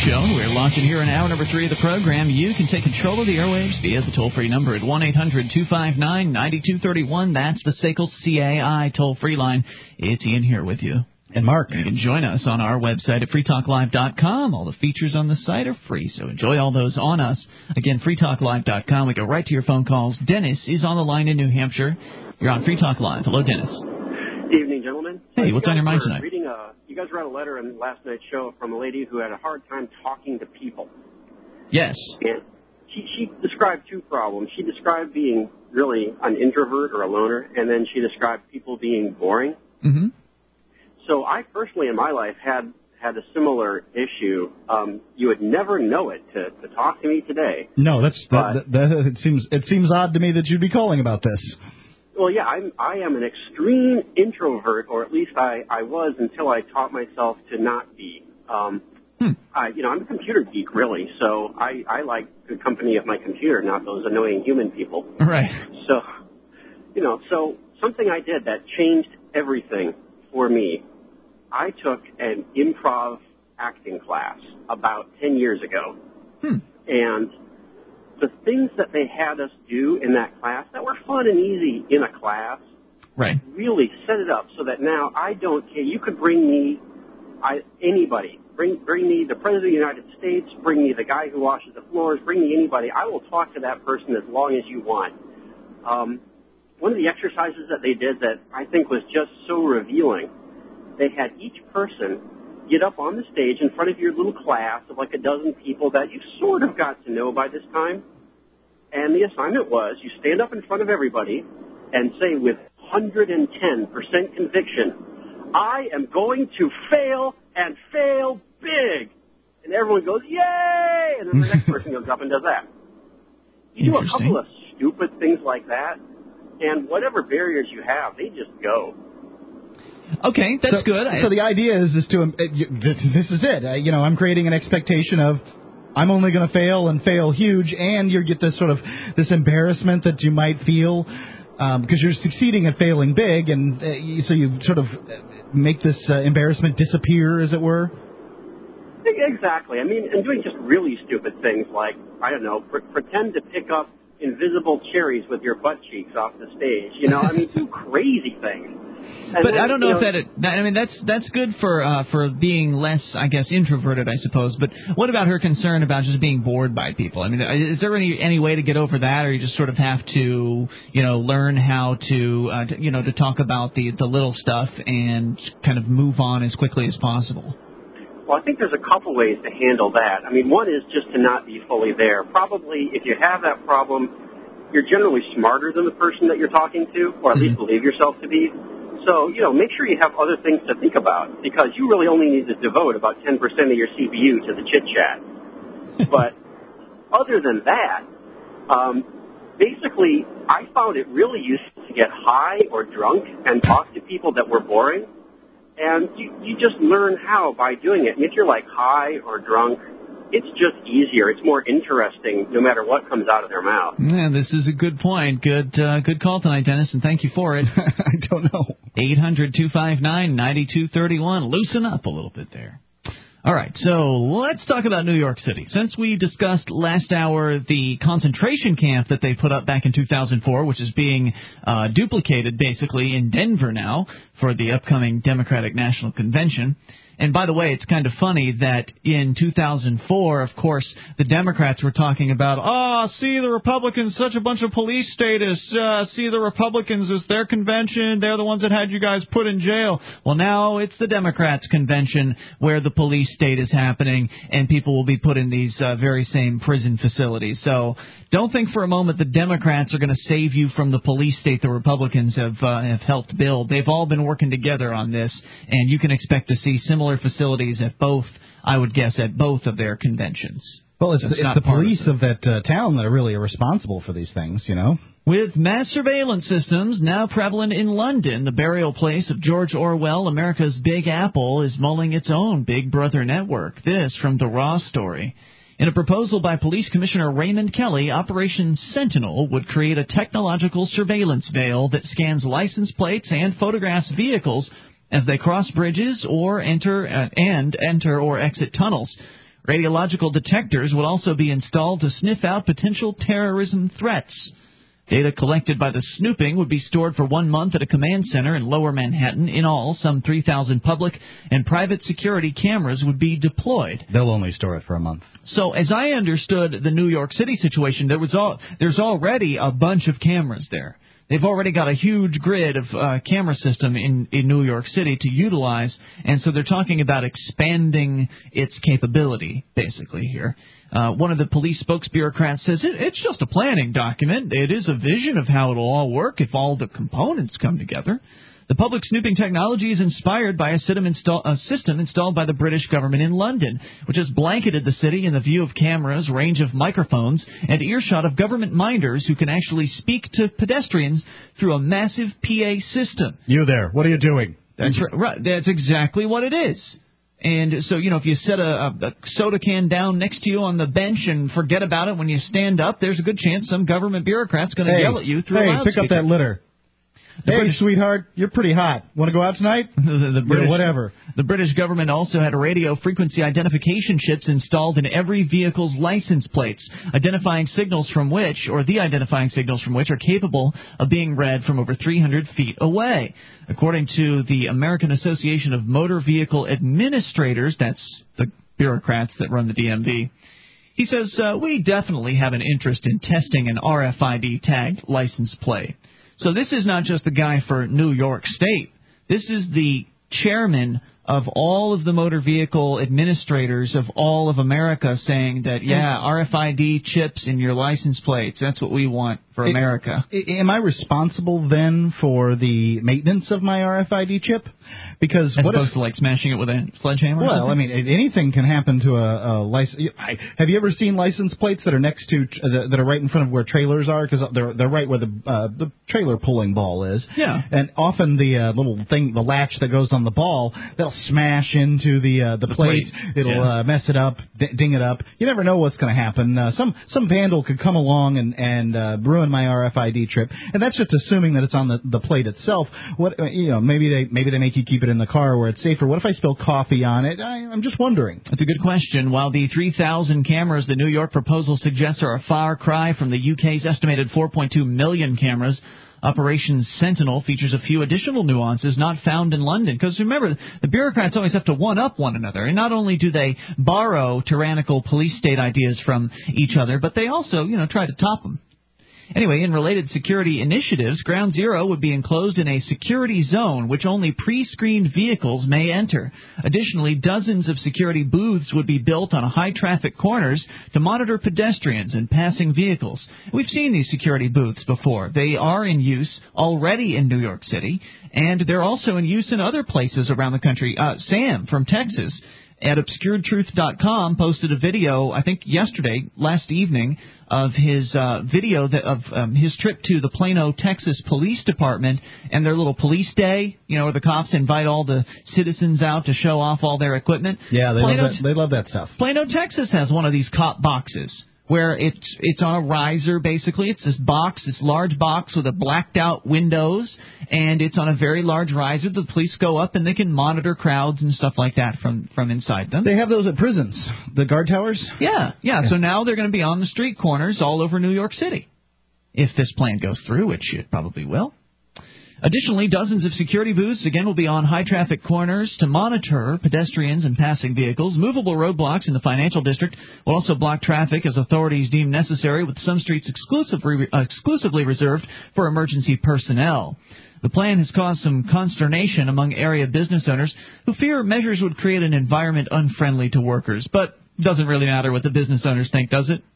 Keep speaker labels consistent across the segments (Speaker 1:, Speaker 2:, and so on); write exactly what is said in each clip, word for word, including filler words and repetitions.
Speaker 1: Show. We're launching here in hour number three of the program. You can take control of the airwaves via the toll-free number at one eight hundred two five nine nine two three one. That's the S A C L C A I toll-free line. It's Ian here with you.
Speaker 2: And Mark.
Speaker 1: You can join us on our website at free talk live dot com. All the features on the site are free, so enjoy all those on us. Again, free talk live dot com. We go right to your phone calls. Dennis is on the line in New Hampshire. You're on Free Talk Live. Hello, Dennis.
Speaker 3: Good evening, gentlemen.
Speaker 1: Hey, what's on your mind
Speaker 3: were
Speaker 1: tonight?
Speaker 3: Reading a, you guys read a letter in last night's show from a lady who had a hard time talking to people.
Speaker 1: Yes.
Speaker 3: And she, she described two problems. She described being really an introvert or a loner, and then she described people being boring.
Speaker 1: Mm-hmm.
Speaker 3: So I personally in my life had had a similar issue. Um, you would never know it to, to talk to me today.
Speaker 2: No, that's
Speaker 3: but,
Speaker 2: that, that, that. It seems it seems odd to me that you'd be calling about this.
Speaker 3: Well, yeah, I'm, I am an extreme introvert, or at least I, I was until I taught myself to not be. Um,
Speaker 1: hmm.
Speaker 3: I, you know, I'm a computer geek, really, so I, I like the company of my computer, not those annoying human people.
Speaker 1: Right.
Speaker 3: So, you know, so something I did that changed everything for me. I took an improv acting class about ten years ago,
Speaker 1: hmm.
Speaker 3: and the things that they had us do in that class that were fun and easy in a class
Speaker 1: right.
Speaker 3: really set it up so that now I don't care. You could bring me I, anybody. Bring bring me the President of the United States. Bring me the guy who washes the floors. Bring me anybody. I will talk to that person as long as you want. Um, one of the exercises that they did that I think was just so revealing, they had each person get up on the stage in front of your little class of like a dozen people that you sort of got to know by this time. And the assignment was you stand up in front of everybody and say with one hundred ten percent conviction, I am going to fail and fail big. And everyone goes, yay! And then the next person goes up and does that. You do a couple of stupid things like that, and whatever barriers you have, they just go.
Speaker 1: Okay, that's
Speaker 2: so,
Speaker 1: good.
Speaker 2: So the idea is, is to um, this, this is it. Uh, you know, I'm creating an expectation of I'm only going to fail and fail huge, and you get this sort of this embarrassment that you might feel um, because you're succeeding at failing big, and uh, you, so you sort of make this uh, embarrassment disappear, as it were.
Speaker 3: Exactly. I mean, and doing just really stupid things like I don't know, pre- pretend to pick up invisible cherries with your butt cheeks off the stage. You know, I mean, do crazy things. And
Speaker 1: but
Speaker 3: then,
Speaker 1: I don't know,
Speaker 3: you know
Speaker 1: if that, that. I mean, that's that's good for uh, for being less, I guess, introverted, I suppose. But what about her concern about just being bored by people? I mean, is there any any way to get over that, or you just sort of have to, you know, learn how to, uh, to you know, to talk about the the little stuff and kind of move on as quickly as possible?
Speaker 3: Well, I think there's a couple ways to handle that. I mean, one is just to not be fully there. Probably, if you have that problem, you're generally smarter than the person that you're talking to, or at mm-hmm. least believe yourself to be. So, you know, make sure you have other things to think about, because you really only need to devote about ten percent of your C P U to the chit-chat. But other than that, um, basically, I found it really useful to get high or drunk and talk to people that were boring. And you, you just learn how by doing it. And if you're like high or drunk, it's just easier. It's more interesting no matter what comes out of their mouth.
Speaker 1: Yeah, this is a good point. Good uh, good call tonight, Dennis, and thank you for it.
Speaker 2: I don't know.
Speaker 1: eight hundred two five nine nine two three one. Loosen up a little bit there. All right, so let's talk about New York City. Since we discussed last hour the concentration camp that they put up back in two thousand four, which is being uh, duplicated basically in Denver now for the upcoming Democratic National Convention. And by the way, it's kind of funny that in two thousand four, of course, the Democrats were talking about, oh, see, the Republicans, such a bunch of police statists. Uh, see, the Republicans, it's their convention. They're the ones that had you guys put in jail. Well, now it's the Democrats' convention where the police state is happening, and people will be put in these uh, very same prison facilities. So don't think for a moment the Democrats are going to save you from the police state the Republicans have, uh, have helped build. They've all been working together on this, and you can expect to see similar facilities at both, I would guess, at both of their conventions.
Speaker 2: Well, it's, it's the police of that uh, town that are really responsible for these things, you know.
Speaker 1: With mass surveillance systems now prevalent in London, the burial place of George Orwell, America's Big Apple, is mulling its own Big Brother network. This from the Raw Story. In a proposal by Police Commissioner Raymond Kelly, Operation Sentinel would create a technological surveillance veil that scans license plates and photographs vehicles as they cross bridges or enter uh, and enter or exit tunnels. Radiological detectors will also be installed to sniff out potential terrorism threats. Data collected by the snooping would be stored for one month at a command center in Lower Manhattan. In all, some three thousand public and private security cameras would be deployed.
Speaker 2: They'll only store it for a month.
Speaker 1: So, as I understood the New York City situation, there was all, there's already a bunch of cameras there. They've already got a huge grid of uh, camera system in, in New York City to utilize, and so they're talking about expanding its capability, basically, here. Uh, one of the police spokesbureaucrats says it, it's just a planning document. It is a vision of how it'll all work if all the components come together. The public snooping technology is inspired by a system, install, a system installed by the British government in London, which has blanketed the city in the view of cameras, range of microphones, and earshot of government minders who can actually speak to pedestrians through a massive P A system.
Speaker 2: You there, what are you doing?
Speaker 1: That's right. That's exactly what it is. And so, you know, if you set a, a soda can down next to you on the bench and forget about it when you stand up, there's a good chance some government bureaucrat's going to
Speaker 2: hey,
Speaker 1: yell at you through
Speaker 2: hey,
Speaker 1: a loudspeaker.
Speaker 2: Hey, pick up that litter.
Speaker 1: The
Speaker 2: hey,
Speaker 1: British,
Speaker 2: sweetheart, you're pretty hot. Want to go out tonight?
Speaker 1: the, the British,
Speaker 2: yeah, whatever.
Speaker 1: The British government also had radio frequency identification chips installed in every vehicle's license plates, identifying signals from which, or the identifying signals from which, are capable of being read from over three hundred feet away. According to the American Association of Motor Vehicle Administrators, that's the bureaucrats that run the D M V, he says, uh, we definitely have an interest in testing an R F I D tagged license plate. So this is not just the guy for New York State. This is the chairman of all of the motor vehicle administrators of all of America saying that, yeah, R F I D chips in your license plates, that's what we want for America.
Speaker 2: It, am I responsible then for the maintenance of my R F I D chip? Because
Speaker 1: As
Speaker 2: what
Speaker 1: opposed
Speaker 2: if,
Speaker 1: to like smashing it with a sledgehammer?
Speaker 2: Well,
Speaker 1: or something?
Speaker 2: I mean, anything can happen to a, a license. Have you ever seen license plates that are next to uh, that are right in front of where trailers are? Because they're they're right where the uh, the trailer pulling ball is.
Speaker 1: Yeah.
Speaker 2: And often the uh, little thing, the latch that goes on the ball, that'll smash into the uh, the, the plate. plate. It'll yeah. uh, mess it up, d- ding it up. You never know what's going to happen. Uh, some some vandal could come along and and uh, ruin my R F I D chip, and that's just assuming that it's on the, the plate itself. What you know, maybe they maybe they make you keep it in the car where it's safer. What if I spill coffee on it? I, I'm just wondering.
Speaker 1: That's a good question. While the three thousand cameras the New York proposal suggests are a far cry from the U K's estimated four point two million cameras, Operation Sentinel features a few additional nuances not found in London. Because remember, the bureaucrats always have to one-up one another. And not only do they borrow tyrannical police state ideas from each other, but they also, you know, try to top them. Anyway, in related security initiatives, Ground Zero would be enclosed in a security zone which only pre-screened vehicles may enter. Additionally, dozens of security booths would be built on high-traffic corners to monitor pedestrians and passing vehicles. We've seen these security booths before. They are in use already in New York City, and they're also in use in other places around the country. Uh, Sam from Texas at obscured truth dot com posted a video, I think yesterday, last evening, of his uh, video that, of um, his trip to the Plano, Texas Police Department and their little police day, you know, where the cops invite all the citizens out to show off all their equipment.
Speaker 2: Yeah, they,
Speaker 1: Plano,
Speaker 2: love, that, they love that stuff.
Speaker 1: Plano, Texas has one of these cop boxes where it's it's on a riser, basically. It's this box, this large box with a blacked-out windows, and it's on a very large riser. The police go up, and they can monitor crowds and stuff like that from, from inside them.
Speaker 2: They have those at prisons, the guard towers?
Speaker 1: Yeah, yeah, yeah. So now they're going to be on the street corners all over New York City. If this plan goes through, which it probably will. Additionally, dozens of security booths, again, will be on high-traffic corners to monitor pedestrians and passing vehicles. Movable roadblocks in the financial district will also block traffic as authorities deem necessary, with some streets exclusively, uh, exclusively reserved for emergency personnel. The plan has caused some consternation among area business owners who fear measures would create an environment unfriendly to workers. But it doesn't really matter what the business owners think, does it?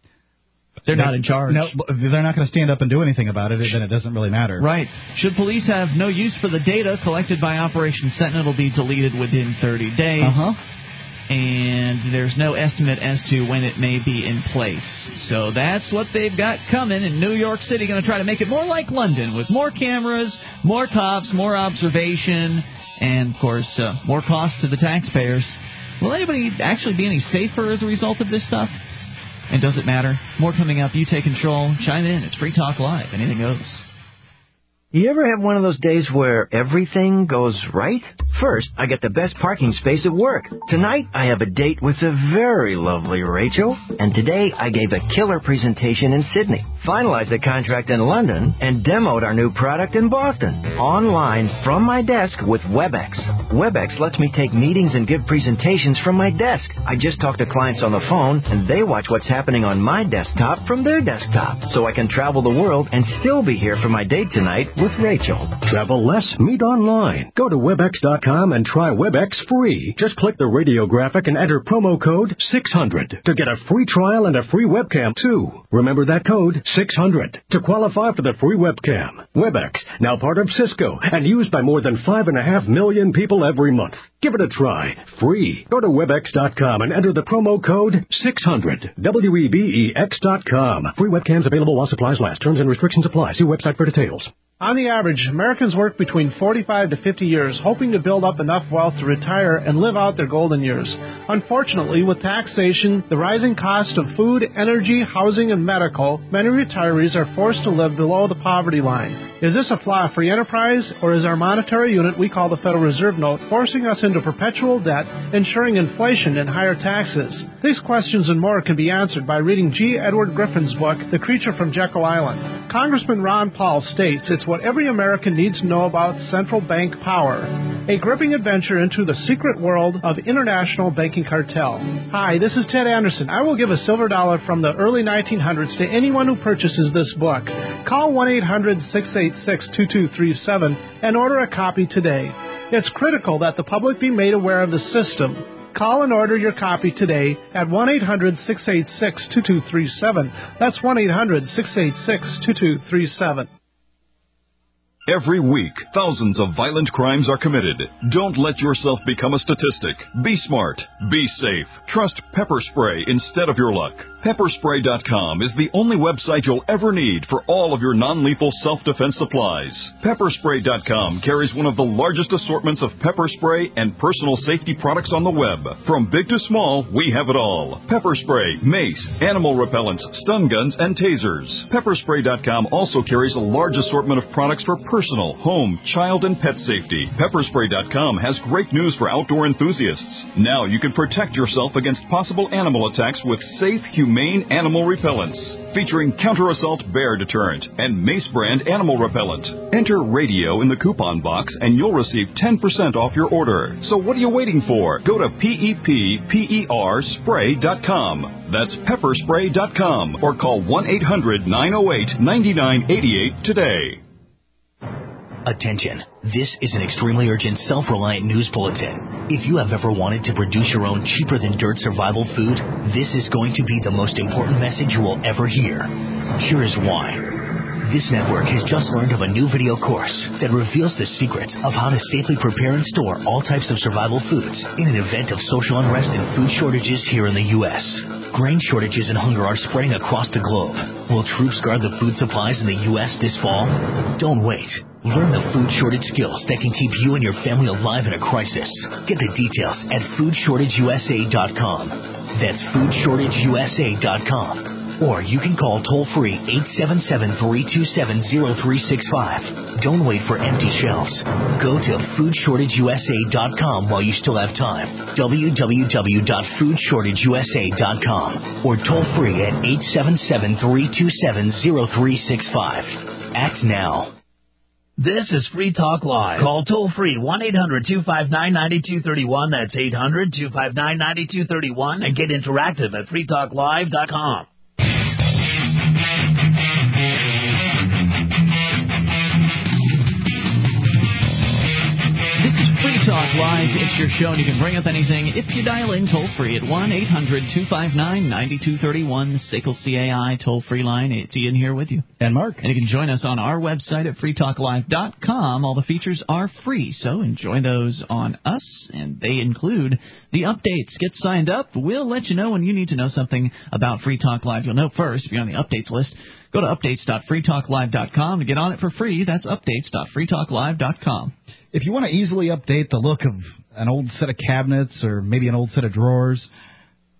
Speaker 1: They're not in charge.
Speaker 2: No, they're not going to stand up and do anything about it, then it doesn't really matter.
Speaker 1: Right. Should police have no use for the data collected by Operation Sentinel, it'll be deleted within thirty days.
Speaker 2: Uh-huh.
Speaker 1: And there's no estimate as to when it may be in place. So that's what they've got coming in New York City. Going to try to make it more like London with more cameras, more cops, more observation, and, of course, uh, more cost to the taxpayers. Will anybody actually be any safer as a result of this stuff? And does it matter? More coming up. You take control. Chime in. It's Free Talk Live. Anything goes.
Speaker 4: You ever have one of those days where everything goes right? First, I get the best parking space at work. Tonight, I have a date with the very lovely Rachel. And today, I gave a killer presentation in Sydney, finalized the contract in London, and demoed our new product in Boston. Online, from my desk with WebEx. WebEx lets me take meetings and give presentations from my desk. I just talk to clients on the phone, and they watch what's happening on my desktop from their desktop. So I can travel the world and still be here for my date tonight with Rachel.
Speaker 5: Travel less, meet online. Go to webex dot com and try WebEx free. Just click the radio graphic and enter promo code six hundred to get a free trial and a free webcam, too. Remember that code, six hundred, to qualify for the free webcam. WebEx, now part of Cisco and used by more than five and a half million people every month. Give it a try. Free. Go to webex dot com and enter the promo code six hundred. W E B E X dot com. Free webcams available while supplies last. Terms and restrictions apply. See website for details.
Speaker 6: On the average, Americans work between forty-five to fifty years, hoping to build up enough wealth to retire and live out their golden years. Unfortunately, with taxation, the rising cost of food, energy, housing, and medical, many retirees are forced to live below the poverty line. Is this a flaw free enterprise, or is our monetary unit we call the Federal Reserve Note forcing us into perpetual debt, ensuring inflation and higher taxes? These questions and more can be answered by reading G. Edward Griffin's book, The Creature from Jekyll Island. Congressman Ron Paul states it's what every American needs to know about central bank power, a gripping adventure into the secret world of international banking cartel. Hi, this is Ted Anderson. I will give a silver dollar from the early nineteen hundreds to anyone who purchases this book. Call one eight hundred six eight six two two three seven and order a copy today. It's critical that the public be made aware of the system. Call and order your copy today at one eight hundred six eight six two two three seven. That's one eight hundred six eight six two two three seven.
Speaker 7: Every week, thousands of violent crimes are committed. Don't let yourself become a statistic. Be smart. Be safe. Trust Pepper Spray instead of your luck. Pepper Spray dot com is the only website you'll ever need for all of your non-lethal self-defense supplies. Pepper Spray dot com carries one of the largest assortments of pepper spray and personal safety products on the web. From big to small, we have it all. Pepper spray, mace, animal repellents, stun guns, and tasers. Pepper Spray dot com also carries a large assortment of products for personal, home, child, and pet safety. Pepper Spray dot com has great news for outdoor enthusiasts. Now you can protect yourself against possible animal attacks with safe, humane animal repellents. Featuring Counter-Assault Bear Deterrent and Mace Brand Animal Repellent. Enter radio in the coupon box and you'll receive ten percent off your order. So what are you waiting for? Go to P E P P E R spray dot com. That's Pepper Spray dot com or call one eight hundred nine oh eight nine nine eight eight today.
Speaker 8: Attention. This is an extremely urgent, self-reliant news bulletin. If you have ever wanted to produce your own cheaper-than-dirt survival food, this is going to be the most important message you will ever hear. Here is why. This network has just learned of a new video course that reveals the secret of how to safely prepare and store all types of survival foods in an event of social unrest and food shortages here in the U S Grain shortages and hunger are spreading across the globe. Will troops guard the food supplies in the U S this fall? Don't wait. Learn the food shortage skills that can keep you and your family alive in a crisis. Get the details at food shortage U S A dot com. That's food shortage U S A dot com. Or you can call toll-free eight seven seven, three two seven, zero three six five. Don't wait for empty shelves. Go to food shortage U S A dot com while you still have time. w w w dot food shortage U S A dot com. Or toll-free at eight seven seven, three two seven, zero three six five. Act now.
Speaker 9: This is Free Talk Live. Call toll-free one eight hundred two five nine nine two three one. That's eight hundred two five nine nine two three one. And get interactive at free talk live dot com.
Speaker 1: Free Talk Live, it's your show, and you can bring up anything if you dial in toll-free at one eight hundred two five nine nine two three one, the S A C L C A I toll-free line. It's Ian here with you.
Speaker 2: And Mark.
Speaker 1: And you can join us on our website at free talk live dot com. All the features are free, so enjoy those on us, and they include the updates. Get signed up. We'll let you know when you need to know something about Free Talk Live. You'll know first if you're on the updates list. Go to updates dot free talk live dot com to get on it for free. That's updates dot free talk live dot com.
Speaker 2: If you want to easily update the look of an old set of cabinets or maybe an old set of drawers,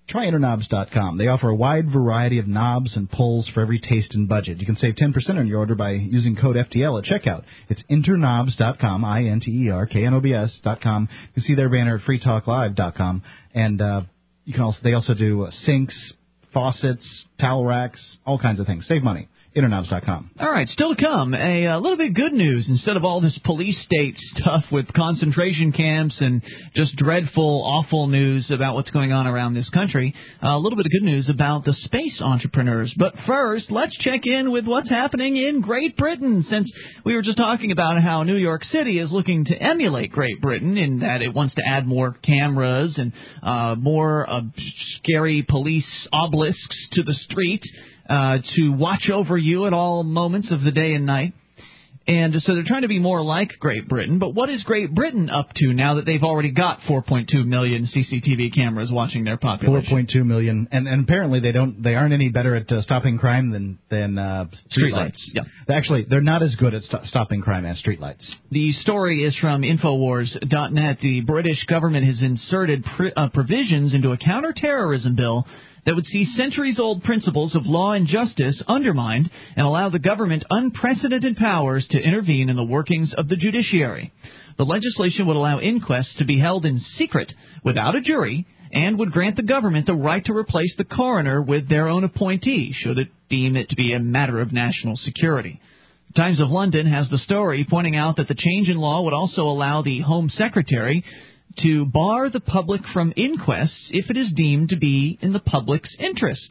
Speaker 2: try interknobs dot com. They offer a wide variety of knobs and pulls for every taste and budget. You can save ten percent on your order by using code F T L at checkout. It's interknobs dot com, I N T E R K N O B S dot com. You can see their banner at free talk live dot com. And uh, you can also they also do uh, sinks, faucets, towel racks, all kinds of things. Save money. interknobs dot com.
Speaker 1: All right, still to come, a, a little bit good news. Instead of all this police state stuff with concentration camps and just dreadful, awful news about what's going on around this country, uh, a little bit of good news about the space entrepreneurs. But first, let's check in with what's happening in Great Britain, since we were just talking about how New York City is looking to emulate Great Britain in that it wants to add more cameras and uh, more uh, scary police obelisks to the street. Uh, to watch over you at all moments of the day and night. And so they're trying to be more like Great Britain. But what is Great Britain up to now that they've already got four point two million C C T V cameras watching their population?
Speaker 2: four point two million, and, and apparently they don't they aren't any better at uh, stopping crime than than uh, streetlights.
Speaker 1: Yeah,
Speaker 2: actually they're not as good at st- stopping crime as streetlights.
Speaker 1: The story is from Infowars dot net. The British government has inserted pr- uh, provisions into a counter-terrorism bill that would see centuries-old principles of law and justice undermined and allow the government unprecedented powers to intervene in the workings of the judiciary. The legislation would allow inquests to be held in secret without a jury and would grant the government the right to replace the coroner with their own appointee, should it deem it to be a matter of national security. The Times of London has the story pointing out that the change in law would also allow the Home Secretary to bar the public from inquests if it is deemed to be in the public's interest.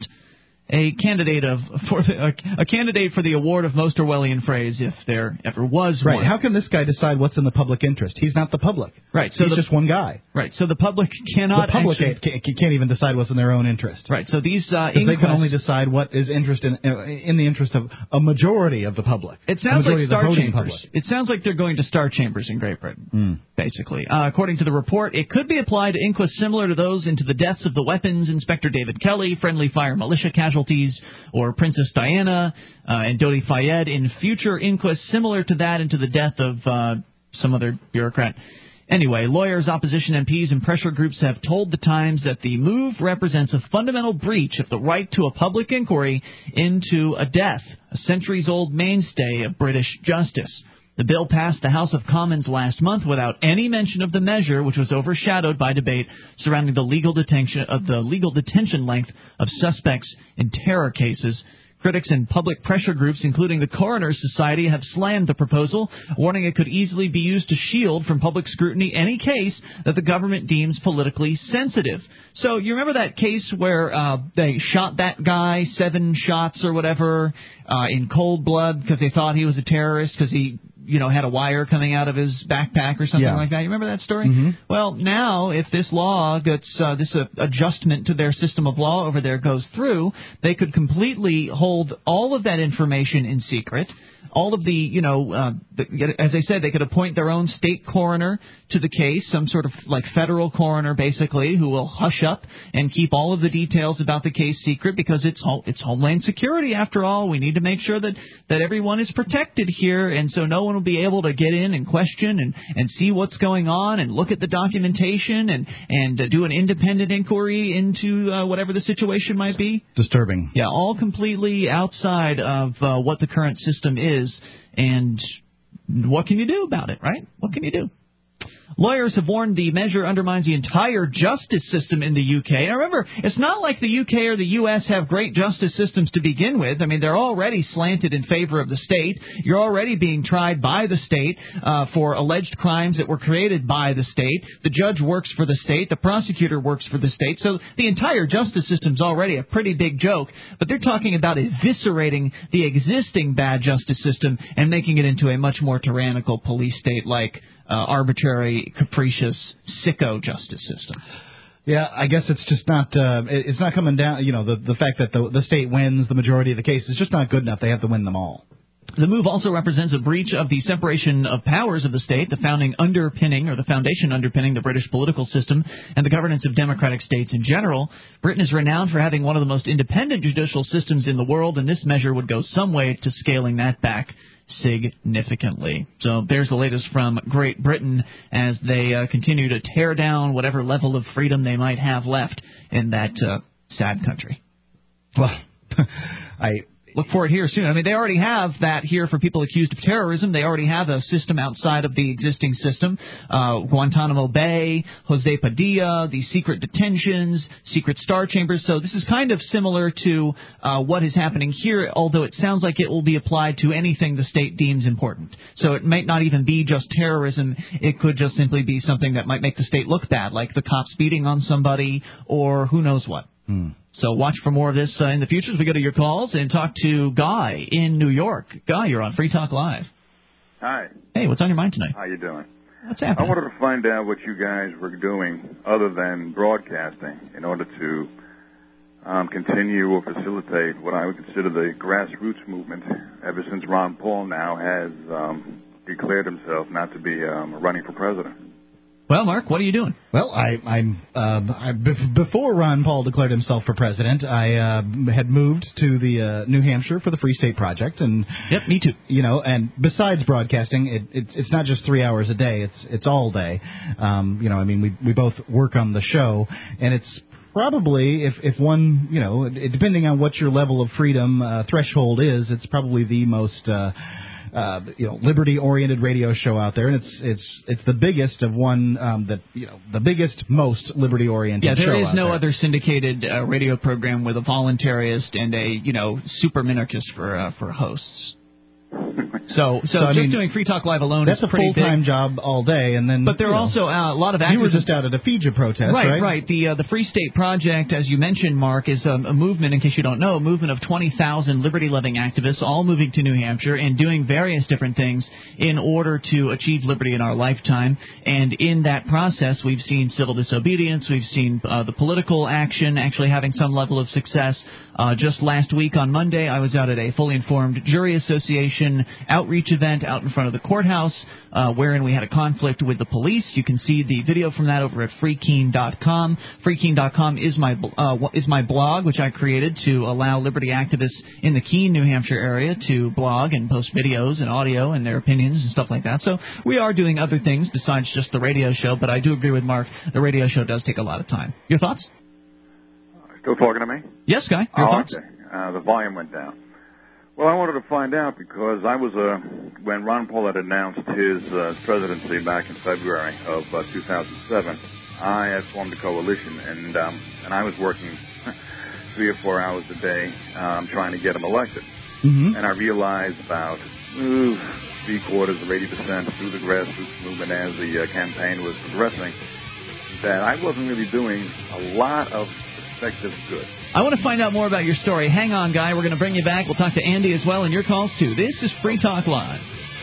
Speaker 1: A candidate of for the, a, a candidate for the award of most Orwellian phrase, if there ever was
Speaker 2: right.
Speaker 1: one.
Speaker 2: How can this guy decide what's in the public interest? He's not the public.
Speaker 1: Right. So
Speaker 2: he's
Speaker 1: the,
Speaker 2: just one guy.
Speaker 1: Right. So the public cannot.
Speaker 2: The public
Speaker 1: actually,
Speaker 2: can't, can't even decide what's in their own interest.
Speaker 1: Right. So these uh,
Speaker 2: they can only decide what is interest in in the interest of a majority of the public.
Speaker 1: It sounds like star chambers.
Speaker 2: Public.
Speaker 1: It sounds like they're going to star chambers in Great Britain.
Speaker 2: Mm.
Speaker 1: Basically, uh, according to the report, it could be applied to inquests similar to those into the deaths of the weapons Inspector David Kelly, friendly fire militia casualties, or Princess Diana uh, and Dodi Fayed, in future inquests similar to that into the death of uh, some other bureaucrat. Anyway, lawyers, opposition M Ps, and pressure groups have told the Times that the move represents a fundamental breach of the right to a public inquiry into a death, a centuries-old mainstay of British justice. The bill passed the House of Commons last month without any mention of the measure, which was overshadowed by debate surrounding the legal detention of the legal detention length of suspects in terror cases. Critics and public pressure groups, including the Coroners Society, have slammed the proposal, warning it could easily be used to shield from public scrutiny any case that the government deems politically sensitive. So you remember that case where uh, they shot that guy, seven shots or whatever, uh, in cold blood because they thought he was a terrorist because he, you know, had a wire coming out of his backpack or something
Speaker 2: yeah.
Speaker 1: like that. You remember that story?
Speaker 2: Mm-hmm.
Speaker 1: Well, now, if this law gets, uh, this uh, adjustment to their system of law over there goes through, they could completely hold all of that information in secret. All of the, you know, uh, the, as I said, they could appoint their own state coroner to the case, some sort of like federal coroner, basically, who will hush up and keep all of the details about the case secret because it's it's Homeland Security, after all. We need to make sure that, that everyone is protected here, and so no one will be able to get in and question and, and see what's going on and look at the documentation and, and uh, do an independent inquiry into uh, whatever the situation might be.
Speaker 2: Disturbing.
Speaker 1: Yeah, all completely outside of uh, what the current system is. And what can you do about it, right? What can you do? Lawyers have warned the measure undermines the entire justice system in the U K. Now, remember, it's not like the U K or the U S have great justice systems to begin with. I mean, they're already slanted in favor of the state. You're already being tried by the state uh, for alleged crimes that were created by the state. The judge works for the state. The prosecutor works for the state. So the entire justice system's already a pretty big joke. But they're talking about eviscerating the existing bad justice system and making it into a much more tyrannical police state like Uh, arbitrary, capricious, sicko justice system.
Speaker 2: Yeah, I guess it's just not. Uh, it's not coming down. You know, the the fact that the the state wins the majority of the cases is just not good enough. They have to win them all.
Speaker 1: The move also represents a breach of the separation of powers of the state, the founding underpinning or the foundation underpinning the British political system and the governance of democratic states in general. Britain is renowned for having one of the most independent judicial systems in the world, and this measure would go some way to scaling that back significantly. So there's the latest from Great Britain as they uh, continue to tear down whatever level of freedom they might have left in that uh, sad country.
Speaker 2: Well, I...
Speaker 1: Look for it here soon. I mean, they already have that here for people accused of terrorism. They already have a system outside of the existing system. Uh, Guantanamo Bay, Jose Padilla, the secret detentions, secret star chambers. So this is kind of similar to uh, what is happening here, although it sounds like it will be applied to anything the state deems important. So it might not even be just terrorism. It could just simply be something that might make the state look bad, like the cops beating on somebody or who knows what.
Speaker 2: Hmm.
Speaker 1: So watch for more of this uh, in the future as we go to your calls and talk to Guy in New York. Guy, you're on Free Talk Live.
Speaker 10: Hi.
Speaker 1: Hey, what's on your mind tonight?
Speaker 10: How you doing?
Speaker 1: What's happening?
Speaker 10: I wanted to find out what you guys were doing other than broadcasting in order to um, continue or facilitate what I would consider the grassroots movement ever since Ron Paul now has um, declared himself not to be um, running for president.
Speaker 1: Well, Mark, what are you doing?
Speaker 2: Well, I, I'm uh, I, before Ron Paul declared himself for president, I uh, had moved to the uh, New Hampshire for the Free State Project, and
Speaker 1: yep, me too.
Speaker 2: You know, and besides broadcasting, it, it, it's not just three hours a day; it's it's all day. Um, you know, I mean, we we both work on the show, and it's probably if if one, you know, depending on what your level of freedom uh, threshold is, it's probably the most. Uh, Uh, you know, liberty-oriented radio show out there, and it's it's it's the biggest of one um, that you know the biggest, most liberty-oriented.
Speaker 1: Yeah, there
Speaker 2: show
Speaker 1: is
Speaker 2: out
Speaker 1: no
Speaker 2: there.
Speaker 1: other syndicated uh, radio program with a voluntarist and a you know super minarchist for uh, for hosts. So, so,
Speaker 2: so I
Speaker 1: just
Speaker 2: mean,
Speaker 1: doing Free Talk Live alone
Speaker 2: that's
Speaker 1: is
Speaker 2: a
Speaker 1: pretty
Speaker 2: full-time
Speaker 1: big.
Speaker 2: job all day, and then.
Speaker 1: But there
Speaker 2: you
Speaker 1: are
Speaker 2: know,
Speaker 1: also uh, a lot of activists.
Speaker 2: You were just out at a Fiji protest, right?
Speaker 1: Right, right. The uh, the Free State Project, as you mentioned, Mark, is um, a movement. In case you don't know, a movement of twenty thousand liberty-loving activists, all moving to New Hampshire and doing various different things in order to achieve liberty in our lifetime. And in that process, we've seen civil disobedience. We've seen uh, the political action actually having some level of success. Uh, just last week on Monday, I was out at a Fully Informed Jury Association outreach event out in front of the courthouse, uh, wherein we had a conflict with the police. You can see the video from that over at free keene dot com. free keene dot com is my uh, is my blog, which I created to allow liberty activists in the Keene, New Hampshire area to blog and post videos and audio and their opinions and stuff like that. So we are doing other things besides just the radio show, but I do agree with Mark. The radio show does take a lot of time. Your thoughts?
Speaker 10: Still talking to me?
Speaker 1: Yes, Guy. Your
Speaker 10: oh,
Speaker 1: thoughts?
Speaker 10: Okay. Uh, the volume went down. Well, I wanted to find out because I was, uh, when Ron Paul had announced his uh, presidency back in February of uh, two thousand seven, I had formed a coalition, and um, and I was working three or four hours a day um, trying to get him elected.
Speaker 2: Mm-hmm.
Speaker 10: And I realized about ooh, three quarters or eighty percent through the grassroots movement as the uh, campaign was progressing that I wasn't really doing a lot of effective good.
Speaker 1: I want to find out more about your story. Hang on, Guy. We're going to bring you back. We'll talk to Andy as well and your calls, too. This is Free Talk Live.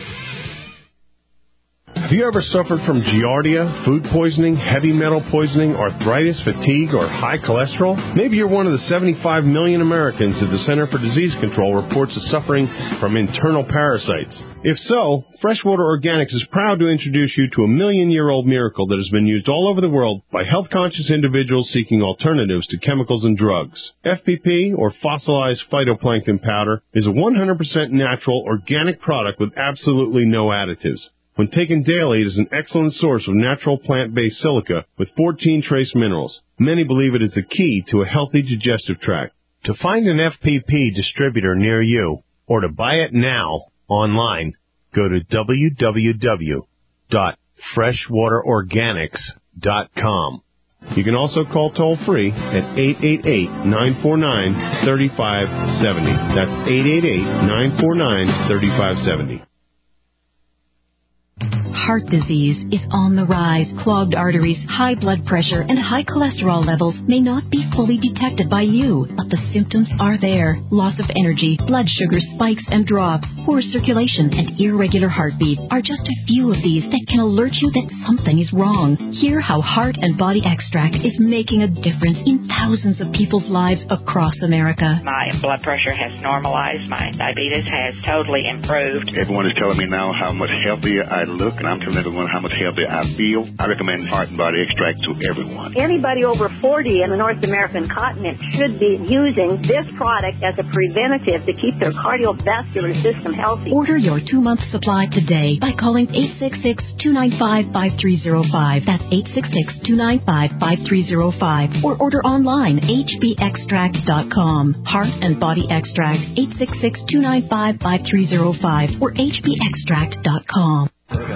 Speaker 11: Have you ever suffered from giardia, food poisoning, heavy metal poisoning, arthritis, fatigue, or high cholesterol? Maybe you're one of the seventy-five million Americans that the Center for Disease Control reports as suffering from internal parasites. If so, Freshwater Organics is proud to introduce you to a million-year-old miracle that has been used all over the world by health-conscious individuals seeking alternatives to chemicals and drugs. F P P, or fossilized phytoplankton powder, is a one hundred percent natural, organic product with absolutely no additives. When taken daily, it is an excellent source of natural plant-based silica with fourteen trace minerals. Many believe it is the key to a healthy digestive tract. To find an F P P distributor near you, or to buy it now online, go to w w w dot freshwater organics dot com. You can also call toll-free at eight eight eight, nine four nine, three five seven zero. That's eight eight eight, nine four nine, three five seven zero.
Speaker 12: Heart disease is on the rise. Clogged arteries, high blood pressure, and high cholesterol levels may not be fully detected by you, but the symptoms are there. Loss of energy, blood sugar spikes and drops, poor circulation, and irregular heartbeat are just a few of these that can alert you that something is wrong. Hear how Heart and Body Extract is making a difference in thousands of people's lives across America.
Speaker 13: My blood pressure has normalized. My diabetes has totally improved.
Speaker 14: Everyone is telling me now how much healthier I look, and I'm telling everyone how much healthier I feel. I recommend Heart and Body Extract to everyone.
Speaker 15: Anybody over forty in the North American continent should be using this product as a preventative to keep their cardiovascular system healthy.
Speaker 12: Order your two-month supply today by calling eight six six, two nine five, five three zero five. That's eight six six, two nine five, five three zero five. Or order online, h b extract dot com. Heart and Body Extract, eight six six, two nine five, five three zero five or h b extract dot com.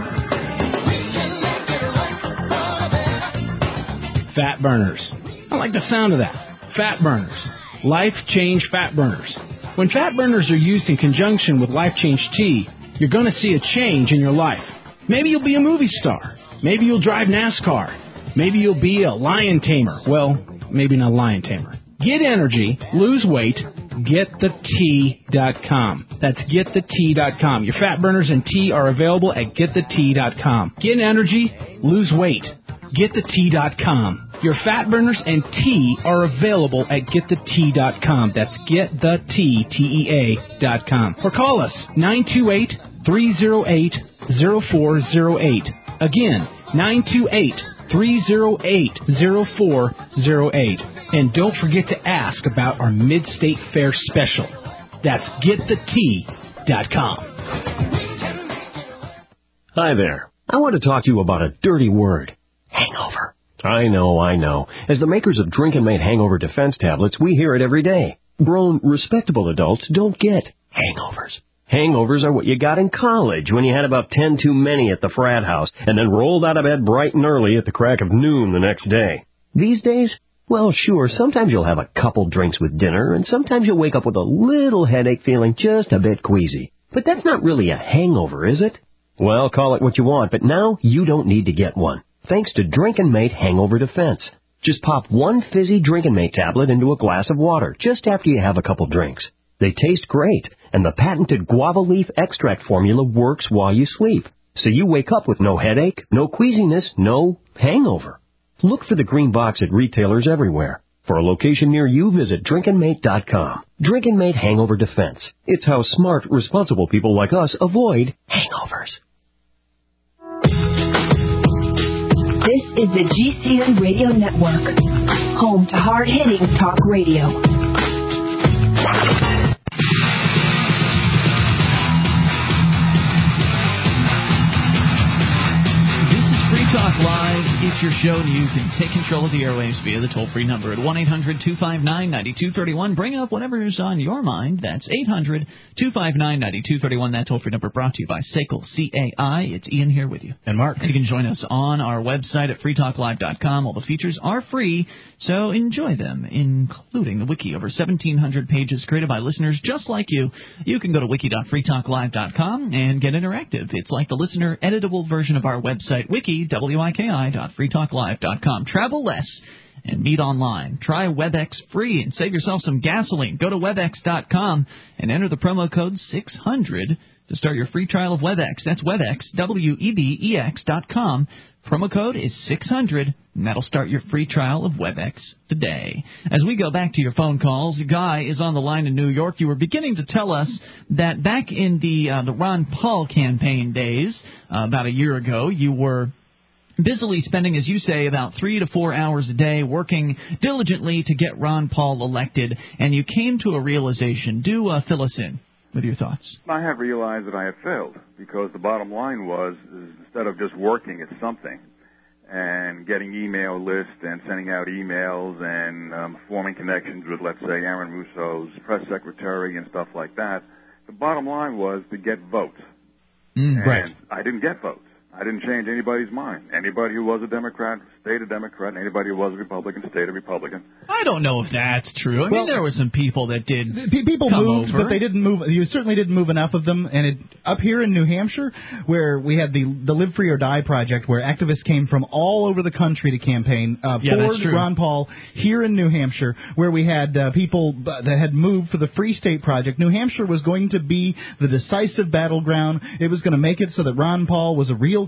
Speaker 16: Fat burners. I like the sound of that. Fat burners. Life Change Fat Burners. When fat burners are used in conjunction with Life Change Tea, you're going to see a change in your life. Maybe you'll be a movie star. Maybe you'll drive NASCAR. Maybe you'll be a lion tamer. Well, maybe not a lion tamer. Get energy, lose weight, get the tea dot com. That's get the tea dot com. Your fat burners and tea are available at get the tea dot com. Get energy, lose weight, get the tea dot com. Your fat burners and tea are available at get the tea dot com. That's get the tea, T E A dot com. Or call us, nine two eight, three zero eight, zero four zero eight. Again, nine two eight, three zero eight, zero four zero eight. And don't forget to ask about our Mid-State Fair special. That's get the tea dot com.
Speaker 5: Hi there. I want to talk to you about a dirty word. Hangover. I know, I know. As the makers of Drinkin' Mate Hangover Defense Tablets, we hear it every day. Grown, respectable adults don't get hangovers. Hangovers are what you got in college when you had about ten too many at the frat house and then rolled out of bed bright and early at the crack of noon the next day. These days, well, sure, sometimes you'll have a couple drinks with dinner and sometimes you'll wake up with a little headache feeling just a bit queasy. But that's not really a hangover, is it? Well, call it what you want, but now you don't need to get one. Thanks to Drinkin' Mate Hangover Defense. Just pop one fizzy Drinkin' Mate tablet into a glass of water just after you have a couple drinks. They taste great, and the patented guava leaf extract formula works while you sleep. So you wake up with no headache, no queasiness, no hangover. Look for the green box at retailers everywhere. For a location near you, visit drinkin mate dot com. Drinkin' Mate Hangover Defense. It's how smart, responsible people like us avoid hangovers.
Speaker 17: This is the G C N Radio Network, home to hard-hitting talk radio.
Speaker 1: Talk Live. It's your show, and you can take control of the airwaves via the toll-free number at one eight hundred two five nine nine two three one. Bring up whatever's on your mind. That's eight hundred two five nine nine two three one. That toll-free number brought to you by S A C L, C A I. It's Ian here with you.
Speaker 2: And Mark.
Speaker 1: And you can join us on our website at free talk live dot com. All the features are free, so enjoy them, including the wiki. Over seventeen hundred pages created by listeners just like you. You can go to wiki dot free talk live dot com and get interactive. It's like the listener editable version of our website, wiki, W I K I dot free talk live dot com. Travel less and meet online. Try WebEx free and save yourself some gasoline. Go to webex dot com and enter the promo code six hundred to start your free trial of WebEx. That's WebEx, W E B E X dot com. Promo code is six hundred, and that'll start your free trial of WebEx today. As we go back to your phone calls, Guy is on the line in New York. You were beginning to tell us that back in the uh, the Ron Paul campaign days, uh, about a year ago, you were busily spending, as you say, about three to four hours a day working diligently to get Ron Paul elected, and you came to a realization. Do uh, fill us in with your thoughts.
Speaker 10: I have realized that I have failed, because the bottom line was, is instead of just working at something and getting email lists and sending out emails and um, forming connections with, let's say, Aaron Russo's press secretary and stuff like that, the bottom line was to get votes.
Speaker 2: Mm,
Speaker 10: and
Speaker 2: right.
Speaker 10: I didn't get votes. I didn't change anybody's mind. Anybody who was a Democrat stayed a Democrat, and anybody who was a Republican stayed a Republican.
Speaker 1: I don't know if that's true. I
Speaker 2: well,
Speaker 1: mean, there were some people that did
Speaker 2: p- People
Speaker 1: come
Speaker 2: moved,
Speaker 1: over.
Speaker 2: but they didn't move. You certainly didn't move enough of them. And it, up here in New Hampshire, where we had the the Live Free or Die project, where activists came from all over the country to campaign uh,
Speaker 1: yeah,
Speaker 2: for
Speaker 1: that's true.
Speaker 2: Ron Paul, here in New Hampshire, where we had uh, people that had moved for the Free State Project. New Hampshire was going to be the decisive battleground. It was going to make it so that Ron Paul was a real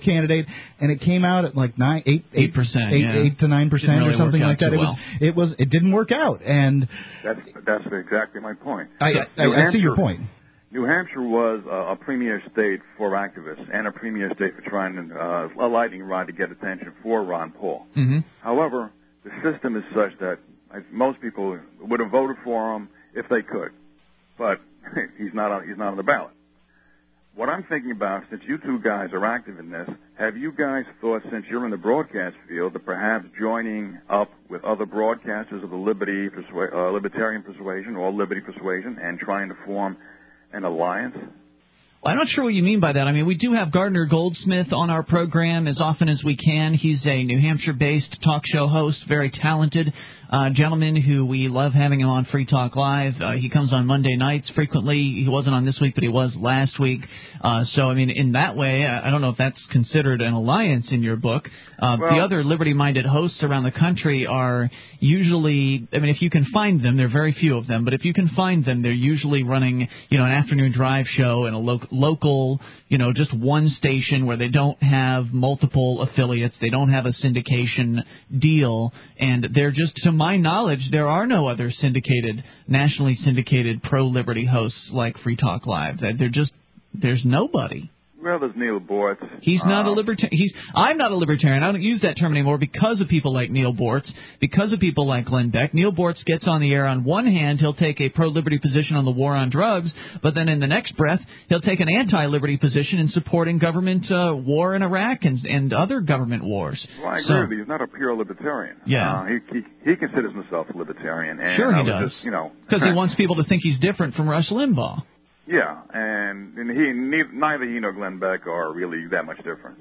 Speaker 2: candidate, and it came out at like nine, eight, eight
Speaker 1: percent,
Speaker 2: eight,
Speaker 1: yeah.
Speaker 2: eight to nine percent
Speaker 1: Didn't really
Speaker 2: or something
Speaker 1: work out
Speaker 2: like that.
Speaker 1: too
Speaker 2: It
Speaker 1: well.
Speaker 2: was, it was, it didn't work out, and
Speaker 10: That's that's exactly my point.
Speaker 2: I,
Speaker 10: So,
Speaker 2: I,
Speaker 10: New
Speaker 2: I see your
Speaker 10: Hampshire-
Speaker 2: point.
Speaker 10: New Hampshire was a, a premier state for activists and a premier state for trying to, uh, a lightning rod to get attention for Ron Paul.
Speaker 1: Mm-hmm.
Speaker 10: However, the system is such that I, most people would have voted for him if they could, but he's not on, he's not on the ballot. What I'm thinking about, since you two guys are active in this, have you guys thought, since you're in the broadcast field, that perhaps joining up with other broadcasters of the liberty persua- uh, libertarian persuasion or liberty persuasion and trying to form an alliance?
Speaker 1: Well, I'm not sure what you mean by that. I mean, we do have Gardner Goldsmith on our program as often as we can. He's a New Hampshire-based talk show host, very talented uh, gentleman who we love having him on Free Talk Live. Uh, he comes on Monday nights frequently. He wasn't on this week, but he was last week. Uh, so, I mean, in that way, I don't know if that's considered an alliance in your book. Uh,
Speaker 10: Well-
Speaker 1: the other liberty-minded hosts around the country are usually, I mean, if you can find them, there are very few of them, but if you can find them, they're usually running, you know, an afternoon drive show in a lo- local, you know, just one station where they don't have multiple affiliates, they don't have a syndication deal, and they're just, to my knowledge, there are no other syndicated, nationally syndicated pro-liberty hosts like Free Talk Live. They're just, there's nobody.
Speaker 10: Well, there's Neil Bortz.
Speaker 1: He's not a
Speaker 10: Um,
Speaker 1: libertarian. He's I'm not a libertarian. I don't use that term anymore because of people like Neil Bortz, because of people like Glenn Beck. Neil Bortz gets on the air. On one hand, he'll take a pro-liberty position on the war on drugs, but then in the next breath, he'll take an anti-liberty position in supporting government uh, war in Iraq and, and other government wars.
Speaker 10: Well, I agree
Speaker 1: So-
Speaker 10: with you. He's not a pure libertarian.
Speaker 1: Yeah.
Speaker 10: Uh, he, he he considers himself a libertarian. And
Speaker 1: Sure he
Speaker 10: I was
Speaker 1: does.
Speaker 10: Just, you know,
Speaker 1: Because he wants people to think he's different from Rush Limbaugh.
Speaker 10: Yeah, and, and he ne- neither he nor Glenn Beck are really that much different.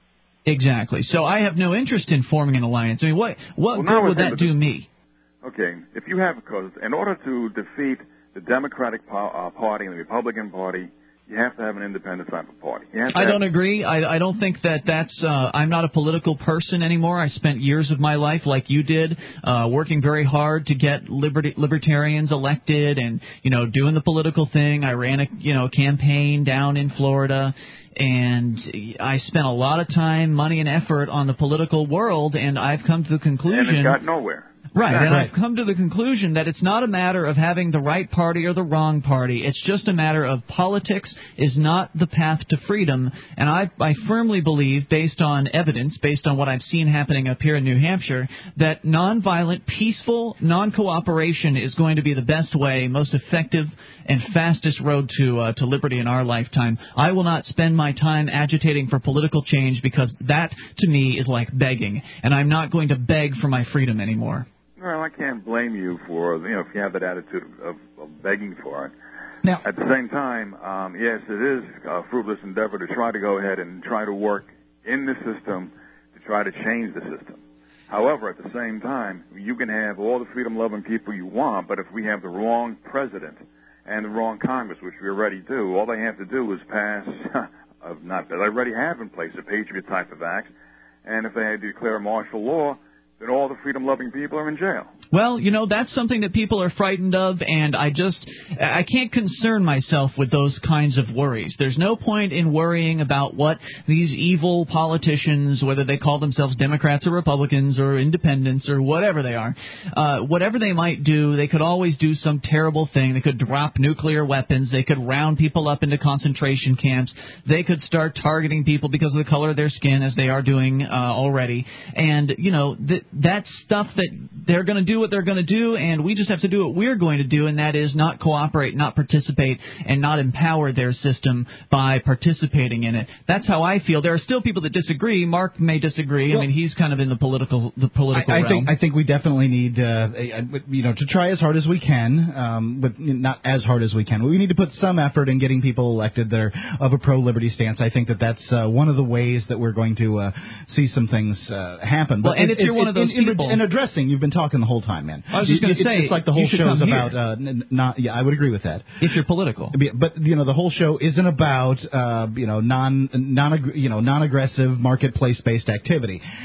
Speaker 1: Exactly. So I have no interest in forming an alliance. I mean, what what
Speaker 10: Well,
Speaker 1: good
Speaker 10: now
Speaker 1: would
Speaker 10: we're
Speaker 1: that do me?
Speaker 10: Okay, if you have, because in order to defeat the Democratic po- uh, Party and the Republican Party, you have to have an independent type of party. You have to
Speaker 1: I
Speaker 10: have-
Speaker 1: don't agree. I, I don't think that that's. Uh, I'm not a political person anymore. I spent years of my life, like you did, uh, working very hard to get liberty, libertarians elected, and you know, doing the political thing. I ran a you know campaign down in Florida, and I spent a lot of time, money, and effort on the political world, and I've come to the conclusion.
Speaker 10: and it got nowhere.
Speaker 1: Right, and
Speaker 10: Right.
Speaker 1: I've come to the conclusion that it's not a matter of having the right party or the wrong party. It's just a matter of politics is not the path to freedom. And I, I firmly believe, based on evidence, based on what I've seen happening up here in New Hampshire, that nonviolent, peaceful, non-cooperation is going to be the best way, most effective, and fastest road to uh, to liberty in our lifetime. I will not spend my time agitating for political change because that, to me, is like begging. And I'm not going to beg for my freedom anymore.
Speaker 10: Well, I can't blame you for, you know, if you have that attitude of, of begging for it.
Speaker 2: Now,
Speaker 10: at the same time, um, yes, it is a fruitless endeavor to try to go ahead and try to work in the system to try to change the system. However, at the same time, you can have all the freedom-loving people you want, but if we have the wrong president and the wrong Congress, which we already do, all they have to do is pass, of not that they already have in place, a Patriot type of act, and if they declare martial law, then all the freedom-loving people are in jail.
Speaker 1: Well, you know, that's something that people are frightened of, and I just, I can't concern myself with those kinds of worries. There's no point in worrying about what these evil politicians, whether they call themselves Democrats or Republicans or independents or whatever they are, uh, whatever they might do, they could always do some terrible thing. They could drop nuclear weapons. They could round people up into concentration camps. They could start targeting people because of the color of their skin, as they are doing uh, already. And, you know, th- that's stuff that they're going to do what they're going to do, and we just have to do what we're going to do, and that is not cooperate, not participate, and not empower their system by participating in it. That's how I feel. There are still people that disagree. Mark may disagree.
Speaker 2: Well,
Speaker 1: I mean, he's kind of in the political the political
Speaker 2: I, I
Speaker 1: realm.
Speaker 2: think I think we definitely need, uh, you know, to try as hard as we can, um, but not as hard as we can. We need to put some effort in getting people elected that are of a pro-liberty stance. I think that that's uh, one of the ways that we're going to uh, see some things uh, happen.
Speaker 1: Well,
Speaker 2: But
Speaker 1: and
Speaker 2: it-
Speaker 1: if you're
Speaker 2: it-
Speaker 1: one of those
Speaker 2: in, in,
Speaker 1: people-
Speaker 2: in addressing, you've been talking the whole time, man.
Speaker 1: I was just going to
Speaker 2: It's-
Speaker 1: say,
Speaker 2: it's like the whole
Speaker 1: you should
Speaker 2: show's
Speaker 1: come here.
Speaker 2: about uh, n- not. Yeah, I would agree with that.
Speaker 1: If you're political,
Speaker 2: but you know, the whole show isn't about uh, you know non non you know non-aggressive marketplace-based activity.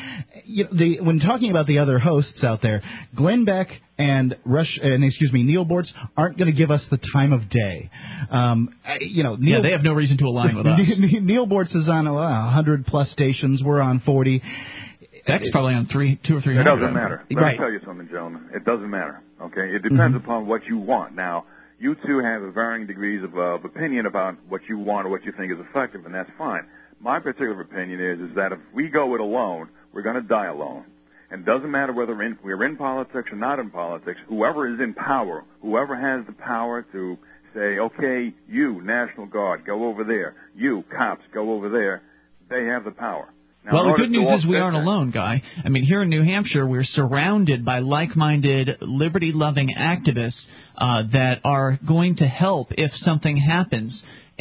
Speaker 2: you know, the, when talking about the other hosts out there, Glenn Beck and Rush, and excuse me, Neil Bortz aren't going to give us the time of day. Um, you know, Neil,
Speaker 1: yeah, they have no reason to align with us.
Speaker 2: Neil Bortz is on one hundred plus stations. We're on forty.
Speaker 1: Beck's probably on three, two or three
Speaker 10: It
Speaker 1: hundred.
Speaker 10: doesn't matter. Let
Speaker 2: right.
Speaker 10: me tell you something, gentlemen. It doesn't matter. Okay, it depends mm-hmm. upon what you want. Now, you two have varying degrees of, uh, of opinion about what you want or what you think is effective, and that's fine. My particular opinion is is that if we go it alone, we're going to die alone. And it doesn't matter whether in, we're in politics or not in politics. Whoever is in power, whoever has the power to say, okay, you, National Guard, go over there. You, cops, go over there. They have the power. Now,
Speaker 1: well, the good news is we aren't alone, Guy. I mean, here in New Hampshire, we're surrounded by like-minded, liberty-loving activists uh, that are going to help if something happens.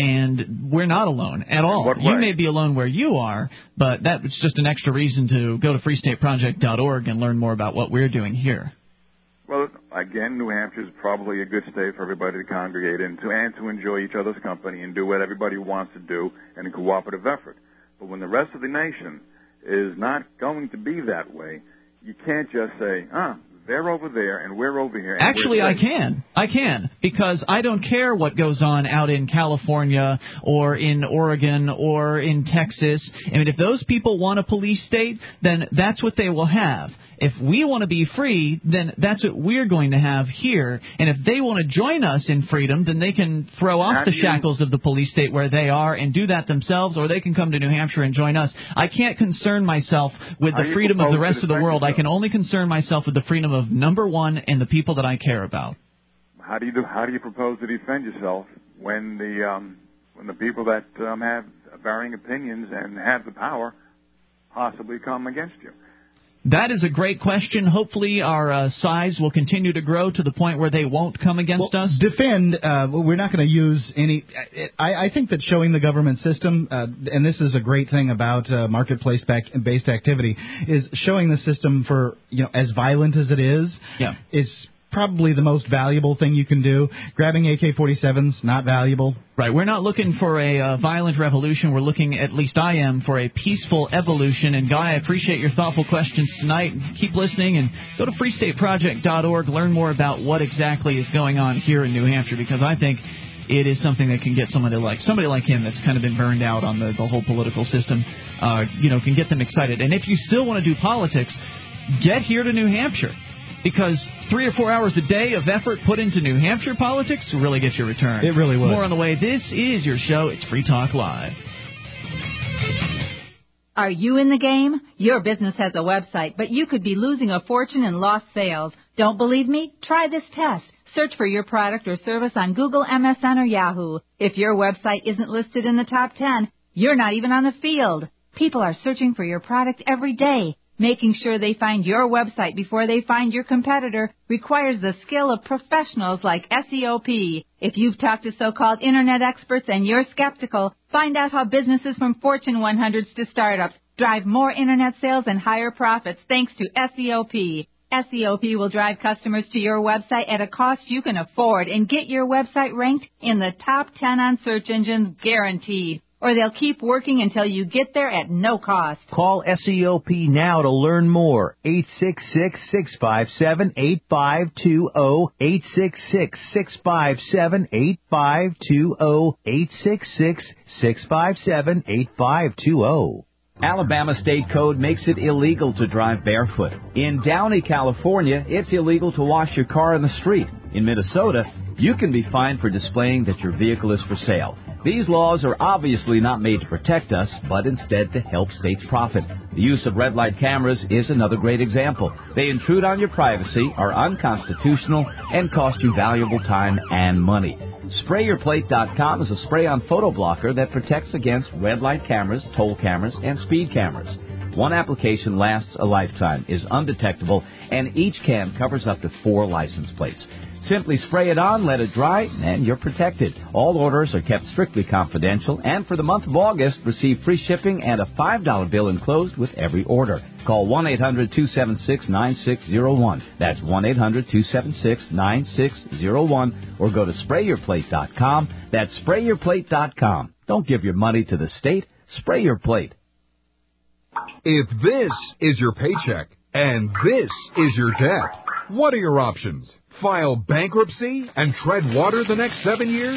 Speaker 1: And we're not alone at all. You may be alone where you are, but that's just an extra reason to go to free state project dot org and learn more about what we're doing here.
Speaker 10: Well, again, New Hampshire is probably a good state for everybody to congregate into and to enjoy each other's company and do what everybody wants to do in a cooperative effort. But when the rest of the nation is not going to be that way, you can't just say, ah, they're over there and we're over here. And
Speaker 1: Actually,
Speaker 10: we're
Speaker 1: I can. I can, because I don't care what goes on out in California or in Oregon or in Texas. I mean, if those people want a police state, then that's what they will have. If we want to be free, then that's what we're going to have here. And if they want to join us in freedom, then they can throw off the shackles of the police state where they are and do that themselves, or they can come to New Hampshire and join us. I can't concern myself with the freedom of the rest of the world. I can only concern myself with the freedom of number one and the people that I care about.
Speaker 10: How do you do, how do you propose to defend yourself when the um, when the people that um, have varying opinions and have the power possibly come against you?
Speaker 1: That is a great question. Hopefully our uh, size will continue to grow to the point where they won't come against
Speaker 2: well,
Speaker 1: us.
Speaker 2: Defend, uh, we're not going to use any... I, I think that showing the government system, uh, and this is a great thing about uh, marketplace-based activity, is showing the system for, you know, as violent as it is,
Speaker 1: yeah.
Speaker 2: is probably the most valuable thing you can do. Grabbing A K forty-sevens, not valuable.
Speaker 1: Right. We're not looking for a uh, violent revolution. We're looking, at least I am, for a peaceful evolution. And, Guy, I appreciate your thoughtful questions tonight. Keep listening and go to free state project dot org. Learn more about what exactly is going on here in New Hampshire, because I think it is something that can get somebody like somebody like him that's kind of been burned out on the, the whole political system, uh, you know, can get them excited. And if you still want to do politics, get here to New Hampshire. Because three or four hours a day of effort put into New Hampshire politics really gets your return.
Speaker 2: It really would.
Speaker 1: More on the way. This is your show. It's Free Talk Live.
Speaker 18: Are you in the game? Your business has a website, but you could be losing a fortune in lost sales. Don't believe me? Try this test. Search for your product or service on Google, M S N, or Yahoo. If your website isn't listed in the top ten, you're not even on the field. People are searching for your product every day. Making sure they find your website before they find your competitor requires the skill of professionals like S E O P. If you've talked to so-called Internet experts and you're skeptical, find out how businesses from Fortune one hundreds to startups drive more Internet sales and higher profits thanks to S E O P. S E O P will drive customers to your website at a cost you can afford and get your website ranked in the top ten on search engines guaranteed. Or they'll keep working until you get there at no cost.
Speaker 19: Call S E O P now to learn more. eight six six, six five seven, eight five two zero. eight six six, six five seven, eight five two zero. eight six six, six five seven, eight five two zero.
Speaker 20: Alabama State Code makes it illegal to drive barefoot. In Downey, California, it's illegal to wash your car in the street. In Minnesota, you can be fined for displaying that your vehicle is for sale. These laws are obviously not made to protect us, but instead to help states profit. The use of red light cameras is another great example. They intrude on your privacy, are unconstitutional, and cost you valuable time and money. Spray Your Plate dot com is a spray-on photo blocker that protects against red light cameras, toll cameras, and speed cameras. One application lasts a lifetime, is undetectable, and each can covers up to four license plates. Simply spray it on, let it dry, and you're protected. All orders are kept strictly confidential, and for the month of August, receive free shipping and a five dollar bill enclosed with every order. Call one eight hundred two seven six nine six zero one. That's one eight hundred two seven six nine six zero one, or go to Spray Your Plate dot com. That's Spray Your Plate dot com. Don't give your money to the state. Spray your plate.
Speaker 21: If this is your paycheck and this is your debt, what are your options? File bankruptcy and tread water the next seven years?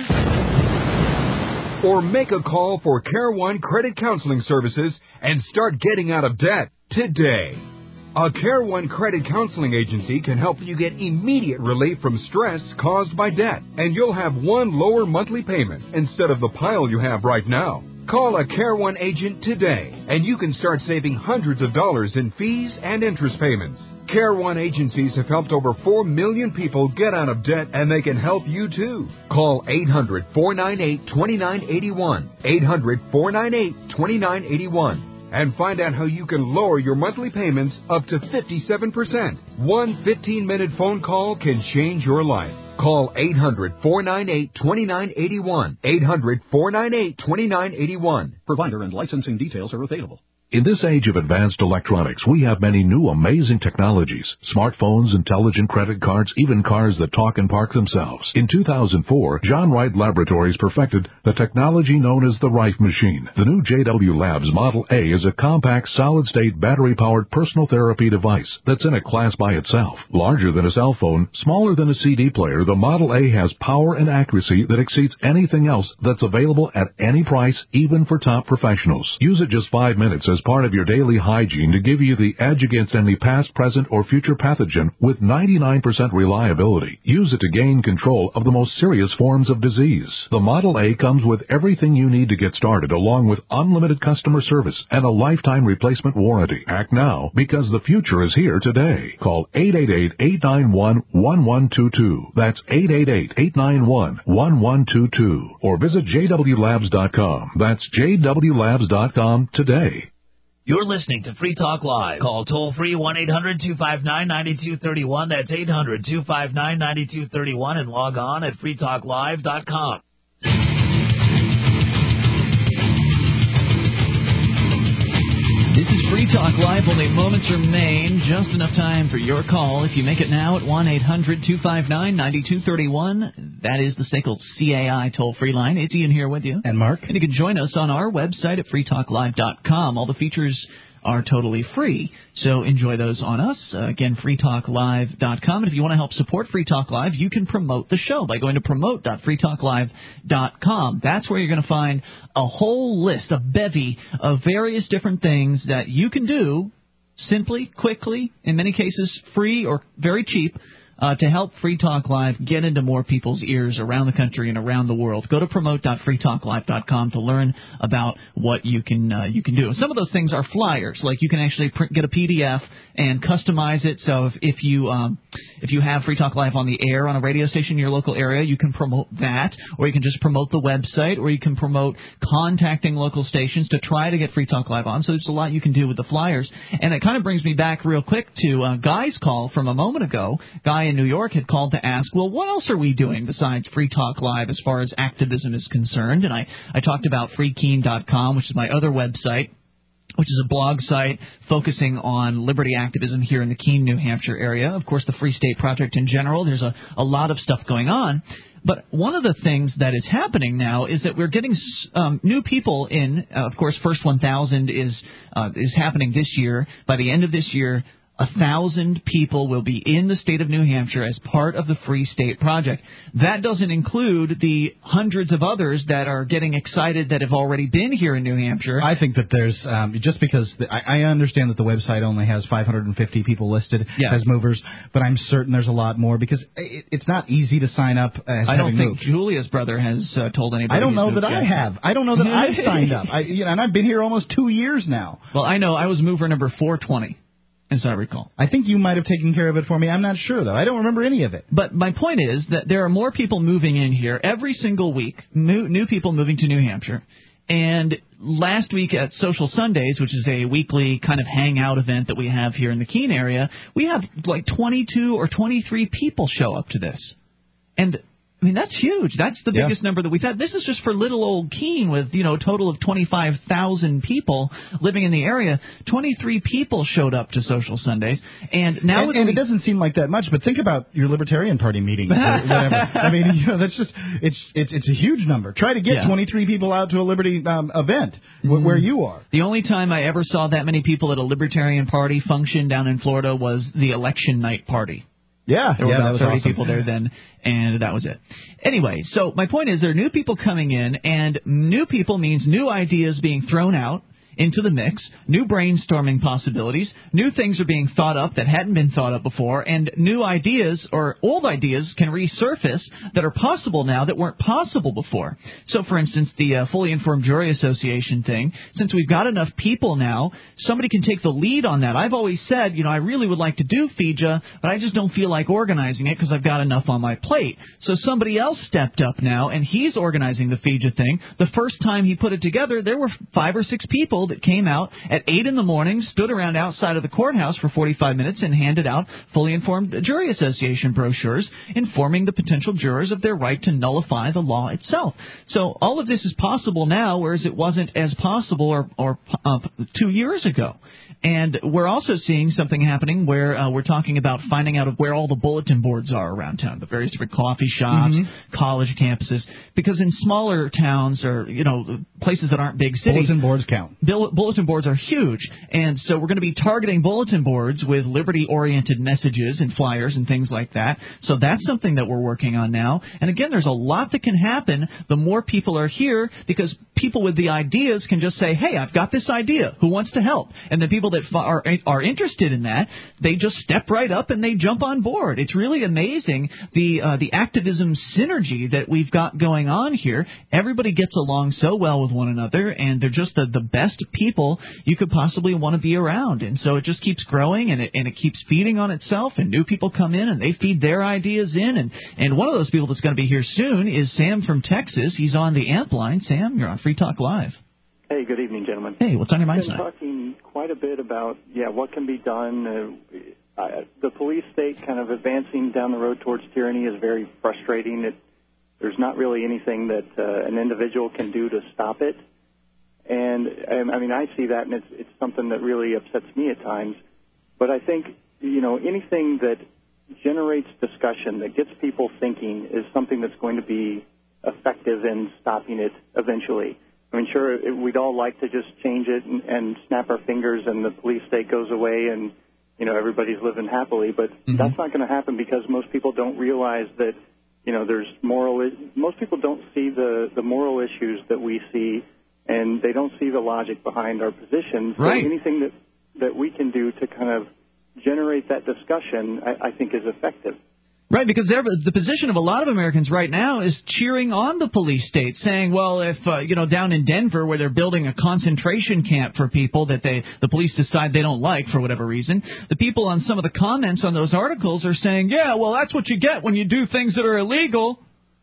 Speaker 21: Or make a call for Care One Credit Counseling Services and start getting out of debt today. A Care One Credit Counseling Agency can help you get immediate relief from stress caused by debt, and you'll have one lower monthly payment instead of the pile you have right now. Call a Care One agent today, and you can start saving hundreds of dollars in fees and interest payments. Care One agencies have helped over four million people get out of debt, and they can help you too. Call eight hundred, four nine eight, two nine eight one, eight hundred, four nine eight, two nine eight one. And find out how you can lower your monthly payments up to fifty-seven percent. One fifteen-minute phone call can change your life. Call eight hundred, four nine eight, two nine eight one. eight hundred, four nine eight, two nine eight one.
Speaker 5: Provider and licensing details are available.
Speaker 22: In this age of advanced electronics, we have many new amazing technologies. Smartphones, intelligent credit cards, even cars that talk and park themselves. In two thousand four, John Wright Laboratories perfected the technology known as the Rife Machine. The new J W Labs Model A is a compact, solid-state, battery-powered personal therapy device that's in a class by itself. Larger than a cell phone, smaller than a C D player, the Model A has power and accuracy that exceeds anything else that's available at any price, even for top professionals. Use it just five minutes as part of your daily hygiene to give you the edge against any past, present, or future pathogen with ninety-nine percent reliability. Use it to gain control of the most serious forms of disease. The Model A comes with everything you need to get started, along with unlimited customer service and a lifetime replacement warranty. Act now, because the future is here today. Call eight eight eight, eight nine one, one one two two. That's eight eight eight, eight nine one, one one two two. Or visit j w labs dot com. That's j w labs dot com today.
Speaker 9: You're listening to Free Talk Live. Call toll-free one eight hundred, two five nine, nine two three one. That's eight hundred, two five nine, nine two three one. And log on at free talk live dot com.
Speaker 1: This is Free Talk Live. Only moments remain. Just enough time for your call. If you make it now at one eight hundred, two five nine, nine two three one. That is the S A C L C A I toll-free line. It's Ian here with you.
Speaker 2: And Mark.
Speaker 1: And you can join us on our website at free talk live dot com. All the features are totally free, so enjoy those on us. Uh, again, free talk live dot com. And if you want to help support Free Talk Live, you can promote the show by going to promote dot free talk live dot com. That's where you're going to find a whole list, a bevy of various different things that you can do simply, quickly, in many cases free or very cheap, Uh, to help Free Talk Live get into more people's ears around the country and around the world. Go to promote dot free talk live dot com to learn about what you can uh, you can do. Some of those things are flyers, like you can actually print, get a P D F and customize it. So if, if you um, if you have Free Talk Live on the air on a radio station in your local area, you can promote that, or you can just promote the website, or you can promote contacting local stations to try to get Free Talk Live on. So there's a lot you can do with the flyers. And it kind of brings me back real quick to uh, Guy's call from a moment ago. Guy in New York had called to ask, well, what else are we doing besides Free Talk Live as far as activism is concerned? And I, I talked about free keene dot com, which is my other website, which is a blog site focusing on liberty activism here in the Keene, New Hampshire area. Of course, the Free State Project in general. There's a, a lot of stuff going on. But one of the things that is happening now is that we're getting um, new people in. Uh, of course, First one thousand is uh, is happening this year. By the end of this year, A thousand people will be in the state of New Hampshire as part of the Free State Project. That doesn't include the hundreds of others that are getting excited that have already been here in New Hampshire.
Speaker 2: I think that there's, um, just because the, I, I understand that the website only has five hundred fifty people listed
Speaker 1: yeah.
Speaker 2: as movers, but I'm certain there's a lot more because it, it's not easy to sign up as
Speaker 1: I don't think
Speaker 2: moved.
Speaker 1: Julia's brother has uh, told anybody.
Speaker 2: I don't know
Speaker 1: that
Speaker 2: I
Speaker 1: yet.
Speaker 2: have. I don't know that I've signed up. I, you know, and I've been here almost two years now.
Speaker 1: Well, I know I was mover number four twenty. As I recall.
Speaker 2: I think you might have taken care of it for me. I'm not sure, though. I don't remember any of it.
Speaker 1: But my point is that there are more people moving in here every single week, new, new people moving to New Hampshire. And last week at Social Sundays, which is a weekly kind of hangout event that we have here in the Keene area, we have like twenty-two or twenty-three people show up to this. And I mean, that's huge. That's the biggest
Speaker 2: Yeah.
Speaker 1: number that we've had. This is just for little old Keene with, you know, a total of twenty-five thousand people living in the area. twenty-three people showed up to Social Sundays. And now
Speaker 2: and,
Speaker 1: with
Speaker 2: and
Speaker 1: we,
Speaker 2: it doesn't seem like that much, but think about your Libertarian Party meetings or whatever. I mean, you know, that's just, it's it's it's a huge number. Try to get
Speaker 1: Yeah.
Speaker 2: twenty-three people out to a Liberty um, event wh- where you are.
Speaker 1: The only time I ever saw that many people at a Libertarian Party function down in Florida was the election night party.
Speaker 2: Yeah,
Speaker 1: There were
Speaker 2: yeah, that
Speaker 1: about
Speaker 2: was
Speaker 1: thirty
Speaker 2: awesome.
Speaker 1: people there then, and that was it. Anyway, so my point is there are new people coming in, and new people means new ideas being thrown out into the mix, new brainstorming possibilities, new things are being thought up that hadn't been thought up before, and new ideas or old ideas can resurface that are possible now that weren't possible before. So, for instance, the uh, Fully Informed Jury Association thing, since we've got enough people now, somebody can take the lead on that. I've always said, you know, I really would like to do F I J A, but I just don't feel like organizing it because I've got enough on my plate. So somebody else stepped up now, and he's organizing the F I J A thing. The first time he put it together, there were five or six people that came out at eight in the morning, stood around outside of the courthouse for forty-five minutes, and handed out Fully Informed Jury Association brochures informing the potential jurors of their right to nullify the law itself. So all of this is possible now, whereas it wasn't as possible or, or uh, two years ago. And we're also seeing something happening where uh, we're talking about finding out of where all the bulletin boards are around town, the various different coffee shops,
Speaker 2: Mm-hmm.
Speaker 1: college campuses, because in smaller towns or, you know, places that aren't big cities,
Speaker 2: Bulletin boards count.
Speaker 1: Bill, bulletin boards are huge, and so we're going to be targeting bulletin boards with liberty-oriented messages and flyers and things like that. So that's something that we're working on now. And again, there's a lot that can happen the more people are here, because people with the ideas can just say, hey, I've got this idea. Who wants to help? And the people that are, are interested in that, they just step right up and they jump on board. It's really amazing the uh, the activism synergy that we've got going on here. Everybody gets along so well with one another, and they're just the, the best people you could possibly want to be around. And so it just keeps growing, and it, and it keeps feeding on itself, and new people come in, and they feed their ideas in. And, and one of those people that's going to be here soon is Sam from Texas. He's on the amp line. Sam, you're on Free Talk Live.
Speaker 3: Hey, good evening, gentlemen.
Speaker 1: Hey, what's on your mind
Speaker 3: I've been
Speaker 1: tonight?
Speaker 3: talking quite a bit about, yeah, what can be done. Uh, uh, the police state kind of advancing down the road towards tyranny is very frustrating. It, there's not really anything that uh, an individual can do to stop it. And, um, I mean, I see that, and it's, it's something that really upsets me at times. But I think, you know, anything that generates discussion, that gets people thinking, is something that's going to be effective in stopping it eventually. I mean, sure, it, we'd all like to just change it and, and snap our fingers and the police state goes away and, you know, everybody's living happily. But
Speaker 1: Mm-hmm.
Speaker 3: that's not going to happen because most people don't realize that, you know, there's moral – most people don't see the, the moral issues that we see, and they don't see the logic behind our positions.
Speaker 1: Right.
Speaker 3: So anything that, that we can do to kind of generate that discussion, I, I think, is effective.
Speaker 1: Right, because the position of a lot of Americans right now is cheering on the police state, saying, well, if, uh, you know, down in Denver where they're building a concentration camp for people that they the police decide they don't like for whatever reason, the people on some of the comments on those articles are saying, yeah, well, that's what you get when you do things that are illegal.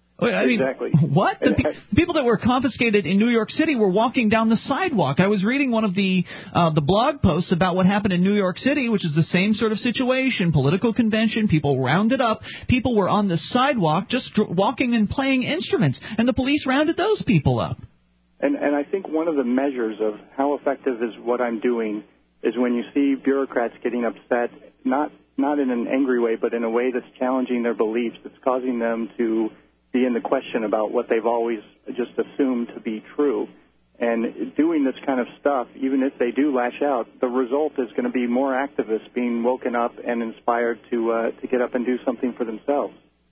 Speaker 1: I mean,
Speaker 3: exactly.
Speaker 1: What? The pe- people that were confiscated in New York City were walking down the sidewalk. I was reading one of the uh, the blog posts about what happened in New York City, which is the same sort of situation. Political convention, people rounded up. People were on the sidewalk just dr- walking and playing instruments, and the police rounded those people up.
Speaker 3: And, and I think one of the measures of how effective is what I'm doing is when you see bureaucrats getting upset, not not in an angry way, but in a way that's challenging their beliefs, that's causing them to be in the question about what they've always just assumed to be true. And doing this kind of stuff, even if they do lash out, the result is going to be more activists being woken up and inspired to uh, to get up and do something for themselves.